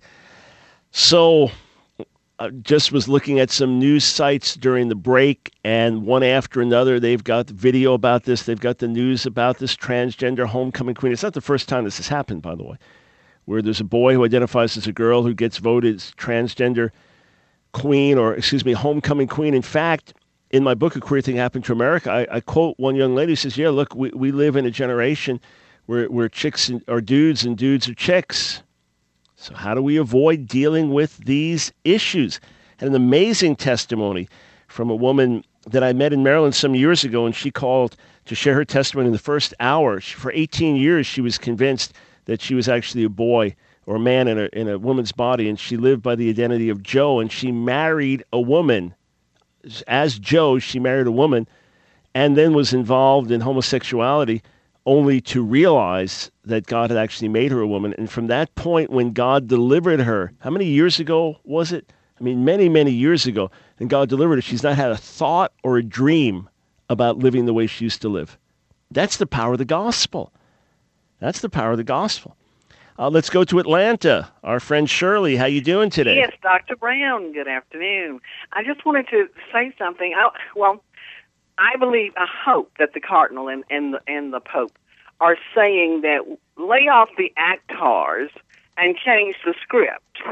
So I just was looking at some news sites during the break, and one after another, they've got the video about this. They've got the news about this transgender homecoming queen. It's not the first time this has happened, by the way, where there's a boy who identifies as a girl who gets voted as transgender queen, or, excuse me, homecoming queen. In fact, in my book, A Queer Thing Happened to America, I, I quote one young lady who says, yeah, look, we, we live in a generation where, where chicks are dudes and dudes are chicks. So how do we avoid dealing with these issues? And an amazing testimony from a woman that I met in Maryland some years ago, and she called to share her testimony in the first hour. She, for eighteen years, she was convinced that she was actually a boy or a man in a, in a woman's body, and she lived by the identity of Joe, and she married a woman. As Joe, she married a woman and then was involved in homosexuality, only to realize that God had actually made her a woman. And from that point, when God delivered her, how many years ago was it? I mean, many, many years ago, and God delivered her, she's not had a thought or a dream about living the way she used to live. That's the power of the gospel. That's the power of the gospel. Uh, let's go to Atlanta. Our friend Shirley, how you doing today? Yes, Doctor Brown, good afternoon. I just wanted to say something. I, well, I believe, I hope that the Cardinal and, and, the, and the Pope are saying that lay off the actors and change the script.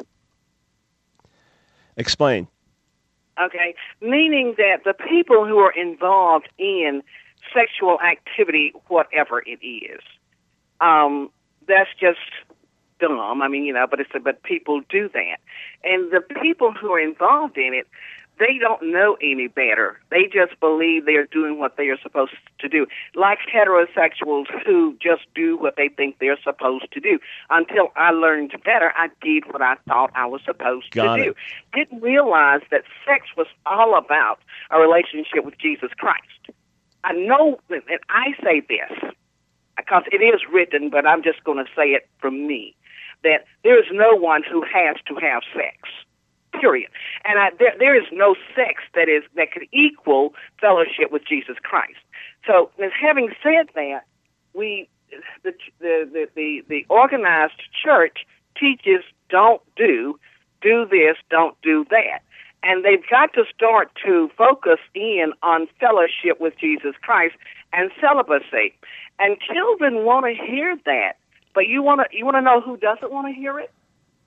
Explain. Okay, meaning that the people who are involved in sexual activity, whatever it is, um, that's just dumb. I mean, you know, but it's but people do that, and the people who are involved in it, they don't know any better. They just believe they're doing what they are supposed to do, like heterosexuals who just do what they think they're supposed to do. Until I learned better, I did what I thought I was supposed Got to it. do. Didn't realize that sex was all about a relationship with Jesus Christ. I know that, and I say this because it is written, but I'm just going to say it from me, that there is no one who has to have sex. Period. And I, there, there is no sex that is that could equal fellowship with Jesus Christ. So, as having said that, we the the the the, the organized church teaches don't do, do this, don't do that, and they've got to start to focus in on fellowship with Jesus Christ and celibacy. And children want to hear that, but you want to you want to know who doesn't want to hear it?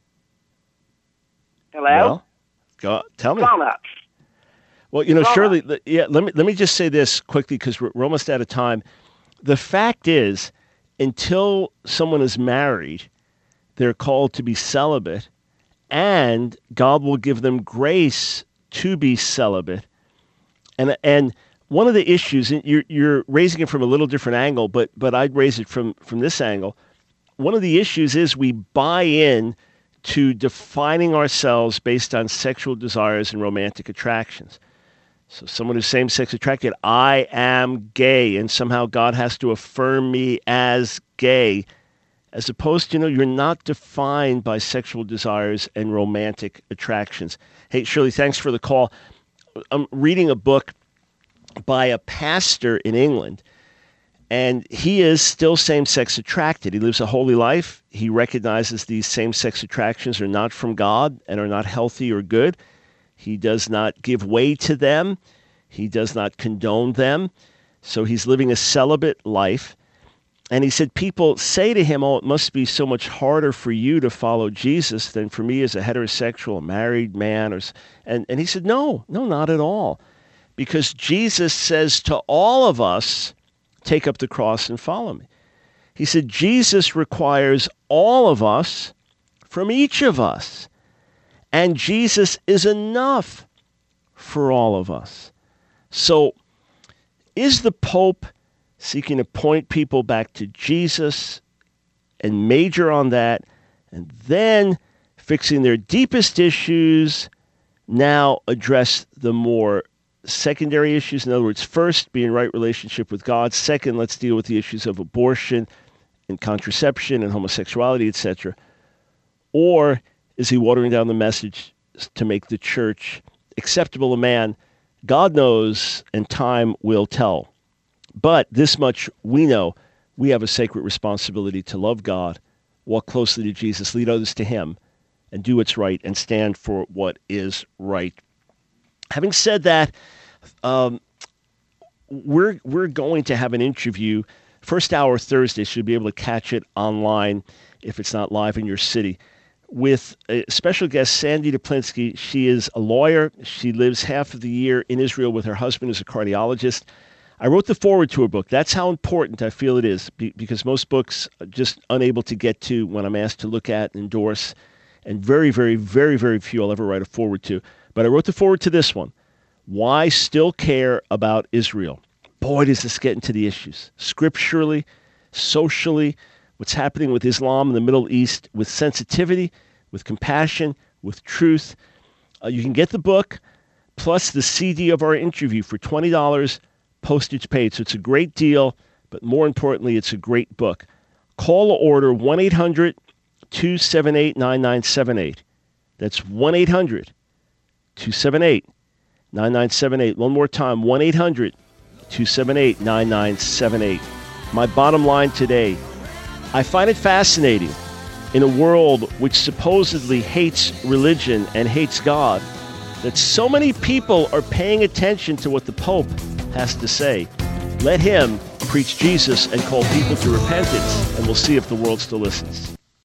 Hello? Well, go, tell me. Grown-ups. Well, you know, Grown-ups. Shirley, the- yeah, let me let me just say this quickly because we're, we're almost out of time. The fact is, until someone is married, they're called to be celibate, and God will give them grace to be celibate. And and one of the issues, and you're you're raising it from a little different angle, but but I'd raise it from from this angle. One of the issues is we buy in to defining ourselves based on sexual desires and romantic attractions. So someone who's same-sex attracted, I am gay, and somehow God has to affirm me as gay, as opposed to, you know, you're not defined by sexual desires and romantic attractions. Hey, Shirley, thanks for the call. I'm reading a book by a pastor in England, and he is still same-sex attracted. He lives a holy life. He recognizes these same-sex attractions are not from God and are not healthy or good. He does not give way to them. He does not condone them. So he's living a celibate life. And he said, people say to him, oh, it must be so much harder for you to follow Jesus than for me as a heterosexual married man. Or, and, and he said, no, no, not at all. Because Jesus says to all of us, take up the cross and follow me. He said, Jesus requires all of us from each of us. And Jesus is enough for all of us. So is the Pope seeking to point people back to Jesus and major on that, and then fixing their deepest issues, now address the more secondary issues? In other words, first, be in right relationship with God. Second, let's deal with the issues of abortion and contraception and homosexuality, et cetera. Or is he watering down the message to make the church acceptable to man? God knows, and time will tell. But this much we know, we have a sacred responsibility to love God, walk closely to Jesus, lead others to him, and do what's right, and stand for what is right. Having said that, um, we're we're going to have an interview. First hour Thursday, so you'll be able to catch it online if it's not live in your city, with a special guest, Sandy Duplinsky. She is a lawyer. She lives half of the year in Israel with her husband, who's a cardiologist. I wrote the foreword to her book. That's how important I feel it is, be, because most books are just unable to get to when I'm asked to look at and endorse, and very, very, very, very few I'll ever write a foreword to. But I wrote the foreword to this one. Why still care about Israel? Boy, does this get into the issues. Scripturally, socially, what's happening with Islam in the Middle East, with sensitivity, with compassion, with truth. Uh, you can get the book, plus the C D of our interview for twenty dollars, postage paid. So it's a great deal, but more importantly, it's a great book. Call or order one eight hundred two seven eight nine nine seven eight. That's one eight hundred two seven eight nine nine seven eight. One more time, one eight hundred two seven eight nine nine seven eight. My bottom line today, I find it fascinating in a world which supposedly hates religion and hates God, that so many people are paying attention to what the Pope has to say. Let him preach Jesus and call people to repentance, and we'll see if the world still listens.